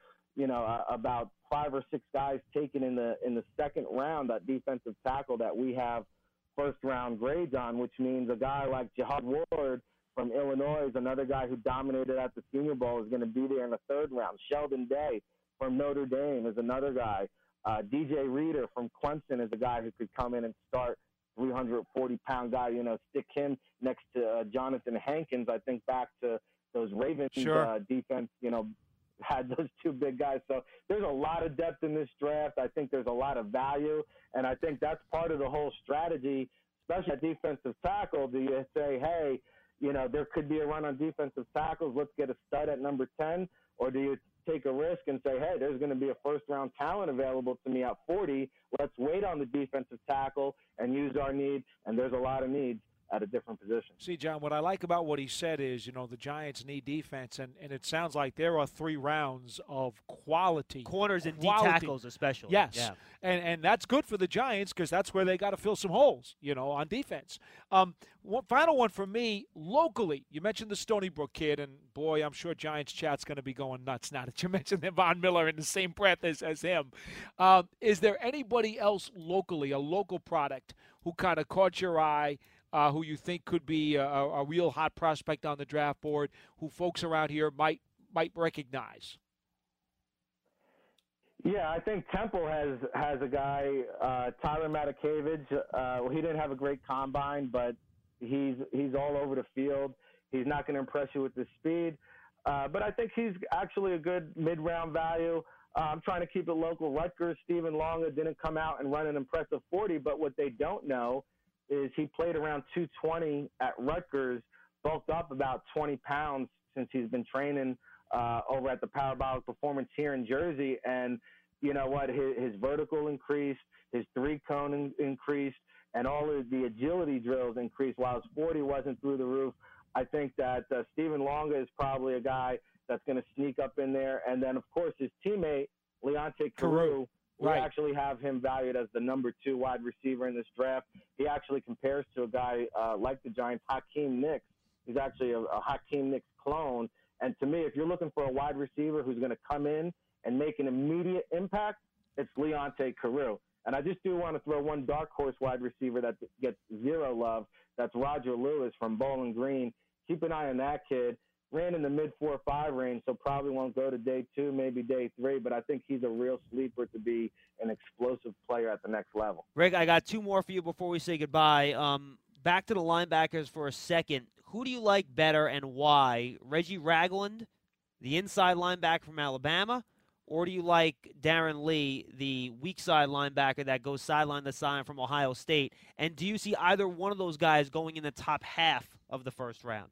about 5 or 6 guys taken in the 2nd round at defensive tackle that we have first-round grades on, which means a guy like Jihad Ward from Illinois is another guy who dominated at the Senior Bowl, is going to be there in the 3rd round. Sheldon Day from Notre Dame is another guy. DJ Reader from Clemson is a guy who could come in and start, 340-pound guy, stick him next to Jonathan Hankins. I think back to those Ravens defense, had those 2 big guys. So there's a lot of depth in this draft. I think there's a lot of value, and I think that's part of the whole strategy, especially at defensive tackle. Do you say, hey, there could be a run on defensive tackles, let's get a stud at number 10, or do you take a risk and say, hey, there's going to be a first-round talent available to me at 40, let's wait on the defensive tackle and use our need, and there's a lot of needs at a different position. See, John, what I like about what he said is, the Giants need defense, and it sounds like there are 3 rounds of quality. Corners and D tackles especially. Yes, yeah. And that's good for the Giants because that's where they got to fill some holes, on defense. One final one for me, locally, you mentioned the Stony Brook kid, and boy, I'm sure Giants chat's going to be going nuts now that you mentioned Von Miller in the same breath as him. Is there anybody else locally, a local product, who kind of caught your eye, who you think could be a real hot prospect on the draft board, who folks around here might recognize? Yeah, I think Temple has a guy, Tyler Matakevich. He didn't have a great combine, but he's all over the field. He's not going to impress you with his speed, but I think he's actually a good mid-round value. I'm trying to keep it local. Rutgers, Stephen Longa didn't come out and run an impressive 40, but what they don't know is he played around 220 at Rutgers, bulked up about 20 pounds since he's been training over at the Parabolic Performance here in Jersey. And you know what? His vertical increased, his three-cone increased, and all of the agility drills increased. While his 40 wasn't through the roof, I think that Stephen Longa is probably a guy that's going to sneak up in there. And then, of course, his teammate, Leonte Carroo, we actually have him valued as the number 2 wide receiver in this draft. He actually compares to a guy like the Giants, Hakeem Nicks. He's actually a Hakeem Nicks clone. And to me, if you're looking for a wide receiver who's going to come in and make an immediate impact, it's Leonte Carroo. And I just do want to throw one dark horse wide receiver that gets zero love. That's Roger Lewis from Bowling Green. Keep an eye on that kid. Ran in the mid 4.5 range, so probably won't go to day 2, maybe day 3. But I think he's a real sleeper to be an explosive player at the next level. Rick, I got 2 more for you before we say goodbye. Back to the linebackers for a second. Who do you like better and why? Reggie Ragland, the inside linebacker from Alabama, or do you like Darren Lee, the weak side linebacker that goes sideline to sideline from Ohio State? And do you see either one of those guys going in the top half of the first round?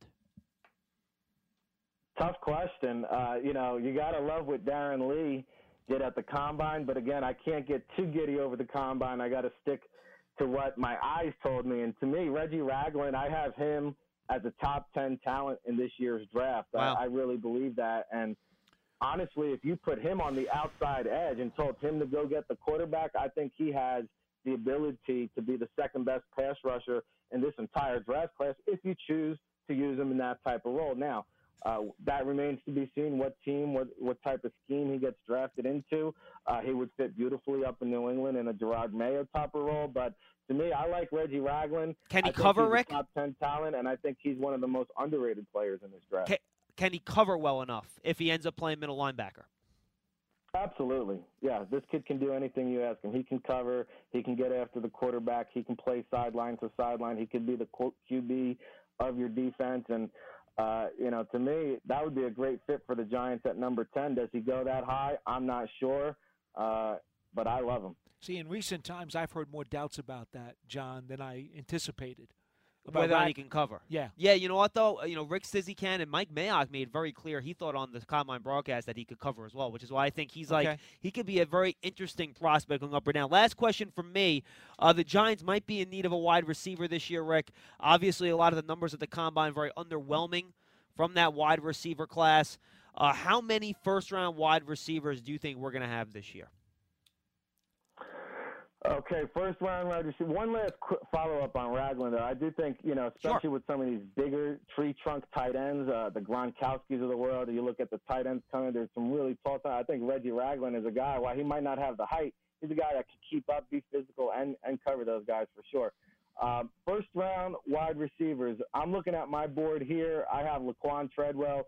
Tough question. You got to love what Darren Lee did at the Combine, but again, I can't get too giddy over the Combine. I got to stick to what my eyes told me. And to me, Reggie Ragland, I have him as a top 10 talent in this year's draft. Wow. I really believe that. And honestly, if you put him on the outside edge and told him to go get the quarterback, I think he has the ability to be the second best pass rusher in this entire draft class if you choose to use him in that type of role. Now, that remains to be seen what team, what type of scheme he gets drafted into. He would fit beautifully up in New England in a Gerard Mayo type of role. But to me, I like Reggie Ragland. Can he cover, Rick? He's a top 10 talent, and I think he's one of the most underrated players in this draft. Can he cover well enough if he ends up playing middle linebacker? Absolutely. Yeah, this kid can do anything you ask him. He can cover. He can get after the quarterback. He can play sideline to sideline. He could be the QB of your defense. And, to me, that would be a great fit for the Giants at number 10. Does he go that high? I'm not sure, but I love him. See, in recent times, I've heard more doubts about that, John, than I anticipated. Whether or not he can cover. Yeah. Yeah, you know what, though? Rick says he can, and Mike Mayock made very clear he thought on the Combine broadcast that he could cover as well, which is why I think he's he could be a very interesting prospect going up or down. Last question from me. The Giants might be in need of a wide receiver this year, Rick. Obviously, a lot of the numbers at the Combine very underwhelming from that wide receiver class. How many first-round wide receivers do you think we're going to have this year? Okay, first round wide receiver. One last follow-up on Ragland, though. I do think, especially with some of these bigger tree trunk tight ends, the Gronkowskis of the world, you look at the tight ends coming, there's some really tall tight. I think Reggie Ragland is a guy, while he might not have the height, he's a guy that can keep up, be physical, and cover those guys for sure. First round wide receivers. I'm looking at my board here. I have Laquan Treadwell,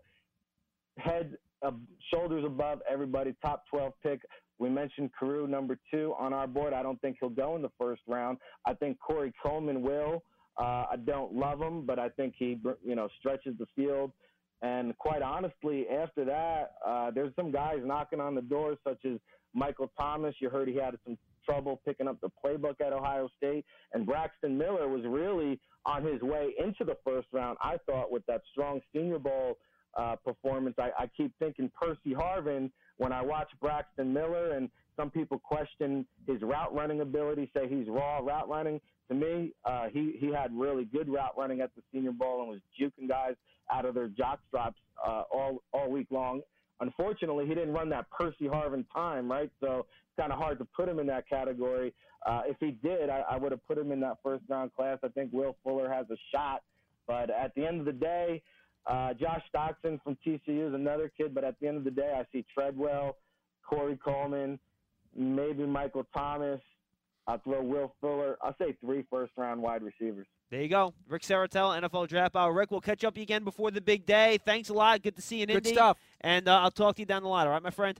head, shoulders above everybody, top 12 pick. We mentioned Carroo, number 2 on our board. I don't think he'll go in the first round. I think Corey Coleman will. I don't love him, but I think he, stretches the field. And quite honestly, after that, there's some guys knocking on the door, such as Michael Thomas. You heard he had some trouble picking up the playbook at Ohio State. And Braxton Miller was really on his way into the first round, I thought, with that strong Senior Bowl performance. I keep thinking Percy Harvin when I watch Braxton Miller, and some people question his route running ability, say he's raw route running. To me, he had really good route running at the Senior Bowl and was juking guys out of their jock straps all week long. Unfortunately, he didn't run that Percy Harvin time, right? So it's kind of hard to put him in that category. If he did, I would have put him in that first-round class. I think Will Fuller has a shot. But at the end of the day, Josh Stockton from TCU is another kid, but at the end of the day, I see Treadwell, Corey Coleman, maybe Michael Thomas. I'll throw Will Fuller. I'll say 3 first-round wide receivers. There you go. Rick Serritella, NFL Draft Hour. Rick, we'll catch up again before the big day. Thanks a lot. Good to see you in Indy. Good stuff. And I'll talk to you down the line, all right, my friend?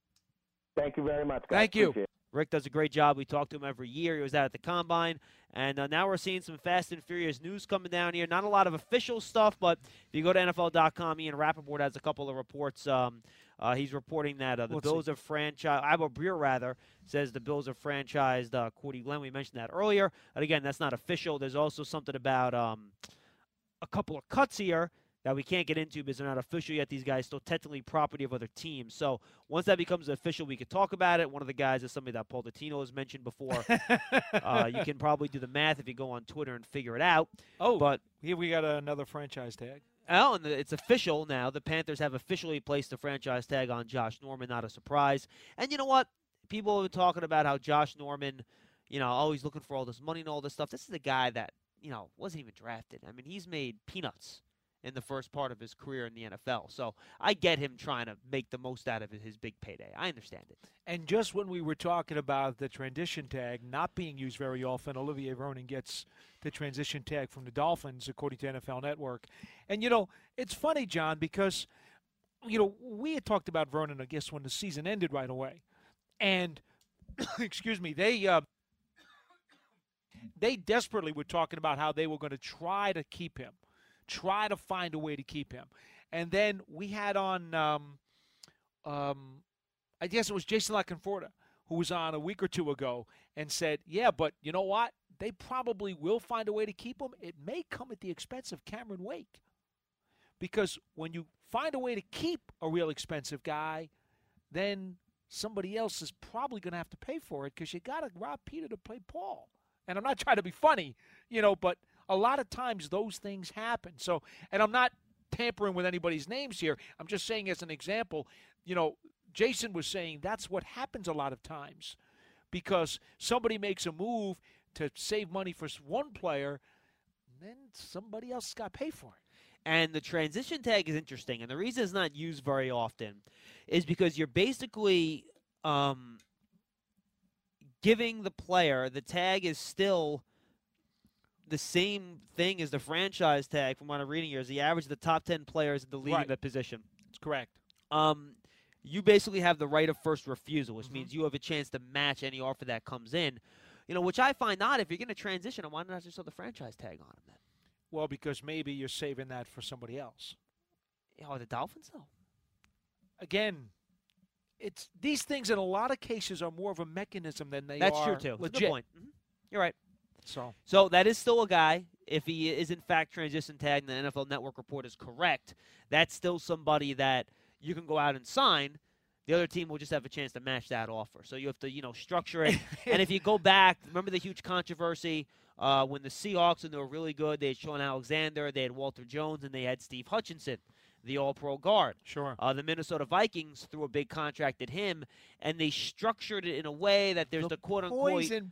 Thank you very much, guys. Thank you. Appreciate it. Rick does a great job. We talk to him every year. He was out at the Combine. And now we're seeing some Fast and Furious news coming down here. Not a lot of official stuff, but if you go to NFL.com, Ian Rappaport has a couple of reports. He's reporting that the Bills have franchised, Aba Breer rather, says the Bills have franchised Cordy Glenn. We mentioned that earlier. And again, that's not official. There's also something about a couple of cuts here that we can't get into because they're not official yet. These guys still technically property of other teams. So once that becomes official, we could talk about it. One of the guys is somebody that Paul Dottino has mentioned before. You can probably do the math if you go on Twitter and figure it out. Oh, but here we got another franchise tag. Oh, and it's official now. The Panthers have officially placed the franchise tag on Josh Norman. Not a surprise. And you know what? People have been talking about how Josh Norman, always looking for all this money and all this stuff. This is a guy that, wasn't even drafted. I mean, he's made peanuts in the first part of his career in the NFL. So I get him trying to make the most out of his big payday. I understand it. And just when we were talking about the transition tag not being used very often, Olivier Vernon gets the transition tag from the Dolphins, according to NFL Network. And, it's funny, John, because, we had talked about Vernon, I guess, when the season ended right away. And, excuse me, they desperately were talking about how they were going to try to keep him. Try to find a way to keep him. And then we had on, I guess it was Jason LaConforta, who was on a week or two ago and said, yeah, but you know what? They probably will find a way to keep him. It may come at the expense of Cameron Wake. Because when you find a way to keep a real expensive guy, then somebody else is probably going to have to pay for it because you got to rob Peter to play Paul. And I'm not trying to be funny, but a lot of times those things happen. So, and I'm not tampering with anybody's names here. I'm just saying as an example, Jason was saying that's what happens a lot of times because somebody makes a move to save money for one player, and then somebody else has got to pay for it. And the transition tag is interesting, and the reason it's not used very often is because you're basically giving the player, the tag is still the same thing as the franchise tag from what I'm reading here, is the average of the top 10 players in the league in that position. That's correct. You basically have the right of first refusal, which means you have a chance to match any offer that comes in, which I find odd. If you're going to transition, why not just throw the franchise tag on him then? Well, because maybe you're saving that for somebody else. Oh, the Dolphins, though? Again, it's these things in a lot of cases are more of a mechanism than they That's are true, too. legit. That's a good point. Mm-hmm. You're right. So that is still a guy. If he is, in fact, transition tagged and the NFL Network report is correct, that's still somebody that you can go out and sign. The other team will just have a chance to match that offer. So you have to, structure it. And if you go back, remember the huge controversy when the Seahawks, when they were really good, they had Sean Alexander, they had Walter Jones, and they had Steve Hutchinson, the all-pro guard. Sure. The Minnesota Vikings threw a big contract at him, and they structured it in a way that there's the quote-unquote poison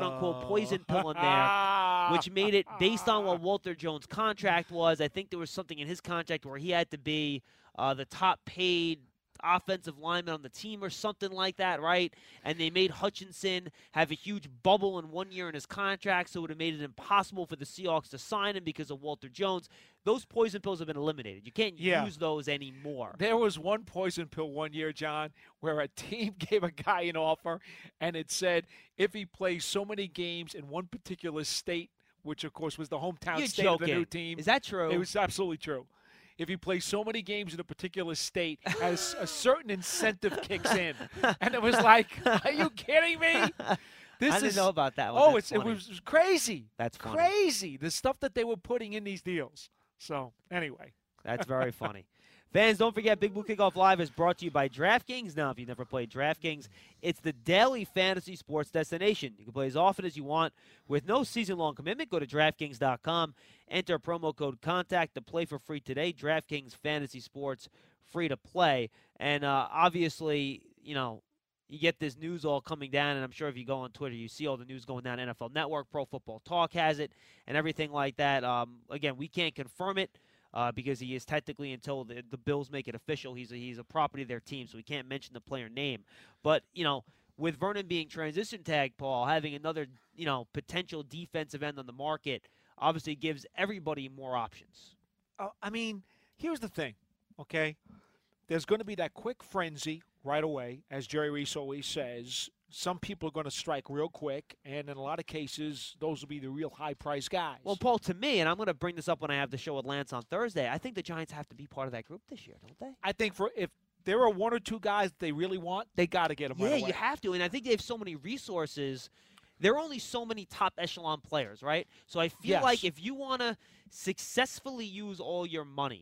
pill in there, which made it based on what Walter Jones' contract was. I think there was something in his contract where he had to be the top-paid offensive lineman on the team or something like that, right? And they made Hutchinson have a huge bubble in 1 year in his contract, so it would have made it impossible for the Seahawks to sign him because of Walter Jones. Those poison pills have been eliminated. You can't use those anymore. There was one poison pill one year, John, where a team gave a guy an offer, and it said if he plays so many games in one particular state, which, of course, was the hometown state of the new team. Is that true? It was absolutely true. If he plays so many games in a particular state, as a certain incentive kicks in. And it was like, are you kidding me? I didn't know about that one. Oh, it was crazy. That's funny. Crazy, the stuff that they were putting in these deals. So, anyway. That's very funny. Fans, don't forget, Big Blue Kickoff Live is brought to you by DraftKings. Now, if you've never played DraftKings, it's the daily fantasy sports destination. You can play as often as you want with no season-long commitment. Go to DraftKings.com, enter promo code CONTACT to play for free today. DraftKings Fantasy Sports, free to play. And obviously, you get this news all coming down, and I'm sure if you go on Twitter, you see all the news going down. NFL Network, Pro Football Talk has it, and everything like that. Again, we can't confirm it. Because he is technically, until the Bills make it official, he's a property of their team, so we can't mention the player name. But, with Vernon being transition tagged, Paul, having another, potential defensive end on the market obviously gives everybody more options. I mean, here's the thing, okay? There's going to be that quick frenzy right away, as Jerry Reese always says. Some people are going to strike real quick, and in a lot of cases, those will be the real high-priced guys. Well, Paul, to me, and I'm going to bring this up when I have the show with Lance on Thursday, I think the Giants have to be part of that group this year, don't they? I think if there are one or two guys that they really want, they got to get them right away. Yeah, you have to, and I think they have so many resources. There are only so many top echelon players, right? So I feel like if you want to successfully use all your money,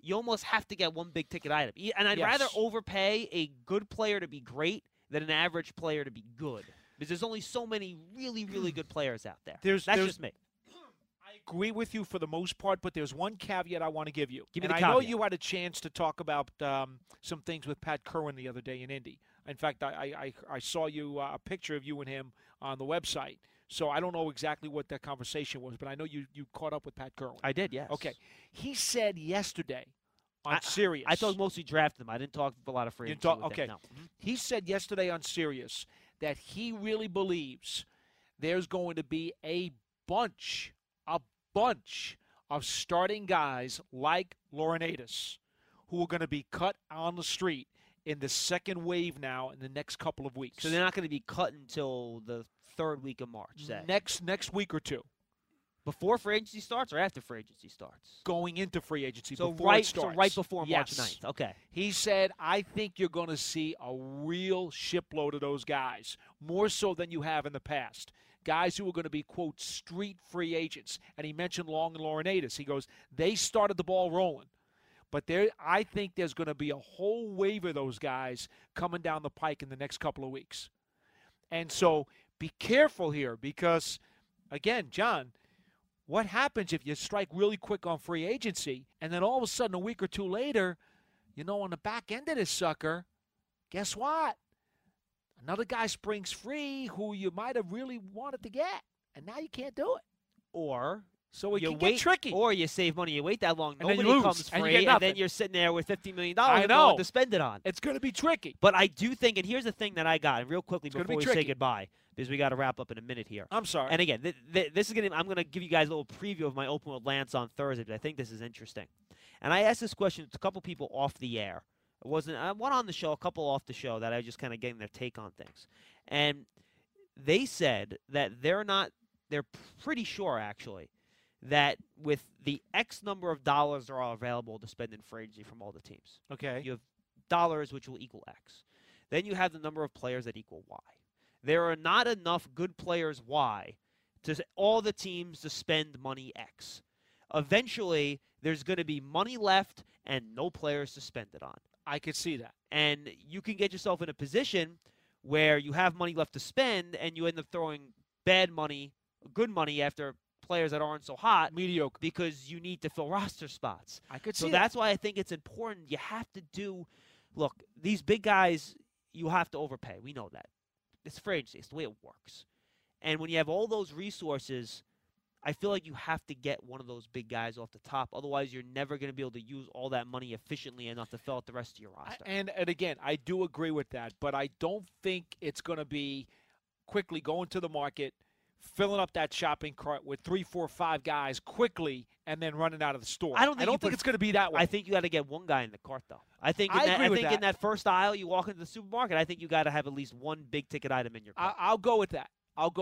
you almost have to get one big ticket item. And I'd Yes. rather overpay a good player to be great than an average player to be good. Because there's only so many really, really good players out there. That's just me. I agree with you for the most part, but there's one caveat I want to give you. Give me and the I know caveat. you had a chance to talk about some things with Pat Curran the other day in Indy. In fact, I saw you a picture of you and him on the website. So I don't know exactly what that conversation was, but I know you caught up with Pat Curran. I did, yes. Okay. He said yesterday on Sirius. I thought mostly drafted him. I didn't talk a lot of free You agency talk- with okay. him, no. He said yesterday on Sirius that he really believes there's going to be a bunch of starting guys like Laurinaitis who are going to be cut on the street in the second wave now in the next couple of weeks. So they're not going to be cut until the third week of March, say. Next week or two. Before free agency starts or after free agency starts? Going into free agency So before it so starts. right before Yes. March 9th. Okay. He said, I think you're going to see a real shipload of those guys, more so than you have in the past. Guys who are going to be, quote, street free agents. And he mentioned Long and Laurinaitis. He goes, they started the ball rolling. But I think there's going to be a whole wave of those guys coming down the pike in the next couple of weeks. And so be careful here because, again, John, what happens if you strike really quick on free agency and then all of a sudden a week or two later, on the back end of this sucker, guess what? Another guy springs free who you might have really wanted to get, and now you can't do it. Or So it you can wait, get tricky. Or you save money, you wait that long, And then you nobody lose, comes and you free, get and nothing. then you're sitting there with $50 million I and no one know. to spend it on. It's going to be tricky. But I do think, and here's the thing that I got, and real quickly It's gonna before be we say tricky. goodbye, because we got to wrap up in a minute here. I'm sorry. And again, this is I'm going to give you guys a little preview of my open with Lance on Thursday, but I think this is interesting. And I asked this question to a couple people off the air. It wasn't one on the show, a couple off the show that I was just kind of getting their take on things. And they said that they're pretty sure actually that with the X number of dollars that are available to spend in free agency from all the teams. Okay. You have dollars, which will equal X. Then you have the number of players that equal Y. There are not enough good players Y to all the teams to spend money X. Eventually, there's going to be money left and no players to spend it on. I could see that. And you can get yourself in a position where you have money left to spend and you end up throwing bad money, good money after players that aren't so hot. Mediocre. Because you need to fill roster spots. I could see So that. that's why I think it's important. You have to look, these big guys, you have to overpay. We know that. It's free agency. It's the way it works. And when you have all those resources, I feel like you have to get one of those big guys off the top. Otherwise, you're never going to be able to use all that money efficiently enough to fill out the rest of your roster. And again, I do agree with that, but I don't think it's going to be quickly going to the market, filling up that shopping cart with 3, 4, 5 guys quickly, and then running out of the store. I don't think it's going to be that way. I think you got to get one guy in the cart, though. I think I agree with in that. that first aisle, you walk into the supermarket, I think you got to have at least one big ticket item in your cart. I'll go with that.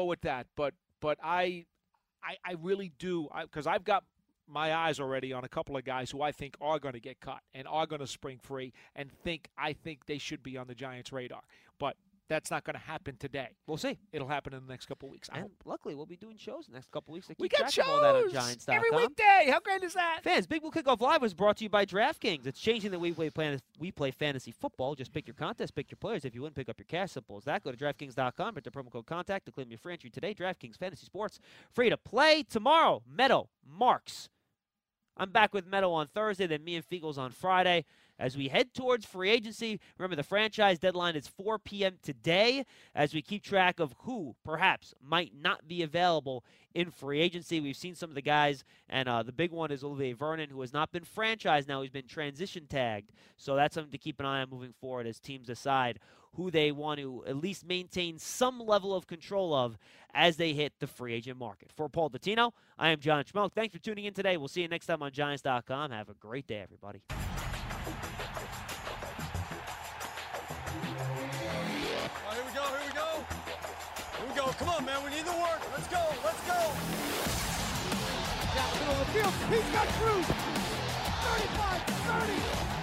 But I really do, because I've got my eyes already on a couple of guys who I think are going to get cut and are going to spring free, and I think they should be on the Giants' radar. But that's not going to happen today. We'll see. It'll happen in the next couple of weeks. I And hope. luckily, we'll be doing shows the next couple weeks to keep We got track shows of all that on Giants.com. every weekday. How great is that? Fans, Big Blue Kickoff Live was brought to you by DraftKings. It's changing the way we play fantasy football. Just pick your contest, pick your players. If you win, pick up your cash. Simple as that. Go to DraftKings.com, enter promo code CONTACT to claim your free entry today. DraftKings Fantasy Sports, free to play. Tomorrow, Meadow, Marks. I'm back with Meadow on Thursday, then me and Fiegels on Friday. As we head towards free agency, remember the franchise deadline is 4 p.m. today as we keep track of who perhaps might not be available in free agency. We've seen some of the guys, and the big one is Olivier Vernon, who has not been franchised now. He's been transition tagged. So that's something to keep an eye on moving forward as teams decide who they want to at least maintain some level of control of as they hit the free agent market. For Paul Dottino, I am John Schmelk. Thanks for tuning in today. We'll see you next time on Giants.com. Have a great day, everybody. Here we go. Come on, man. We need the work. Let's go. Down the middle of the field. He's got Cruz. 35, 30.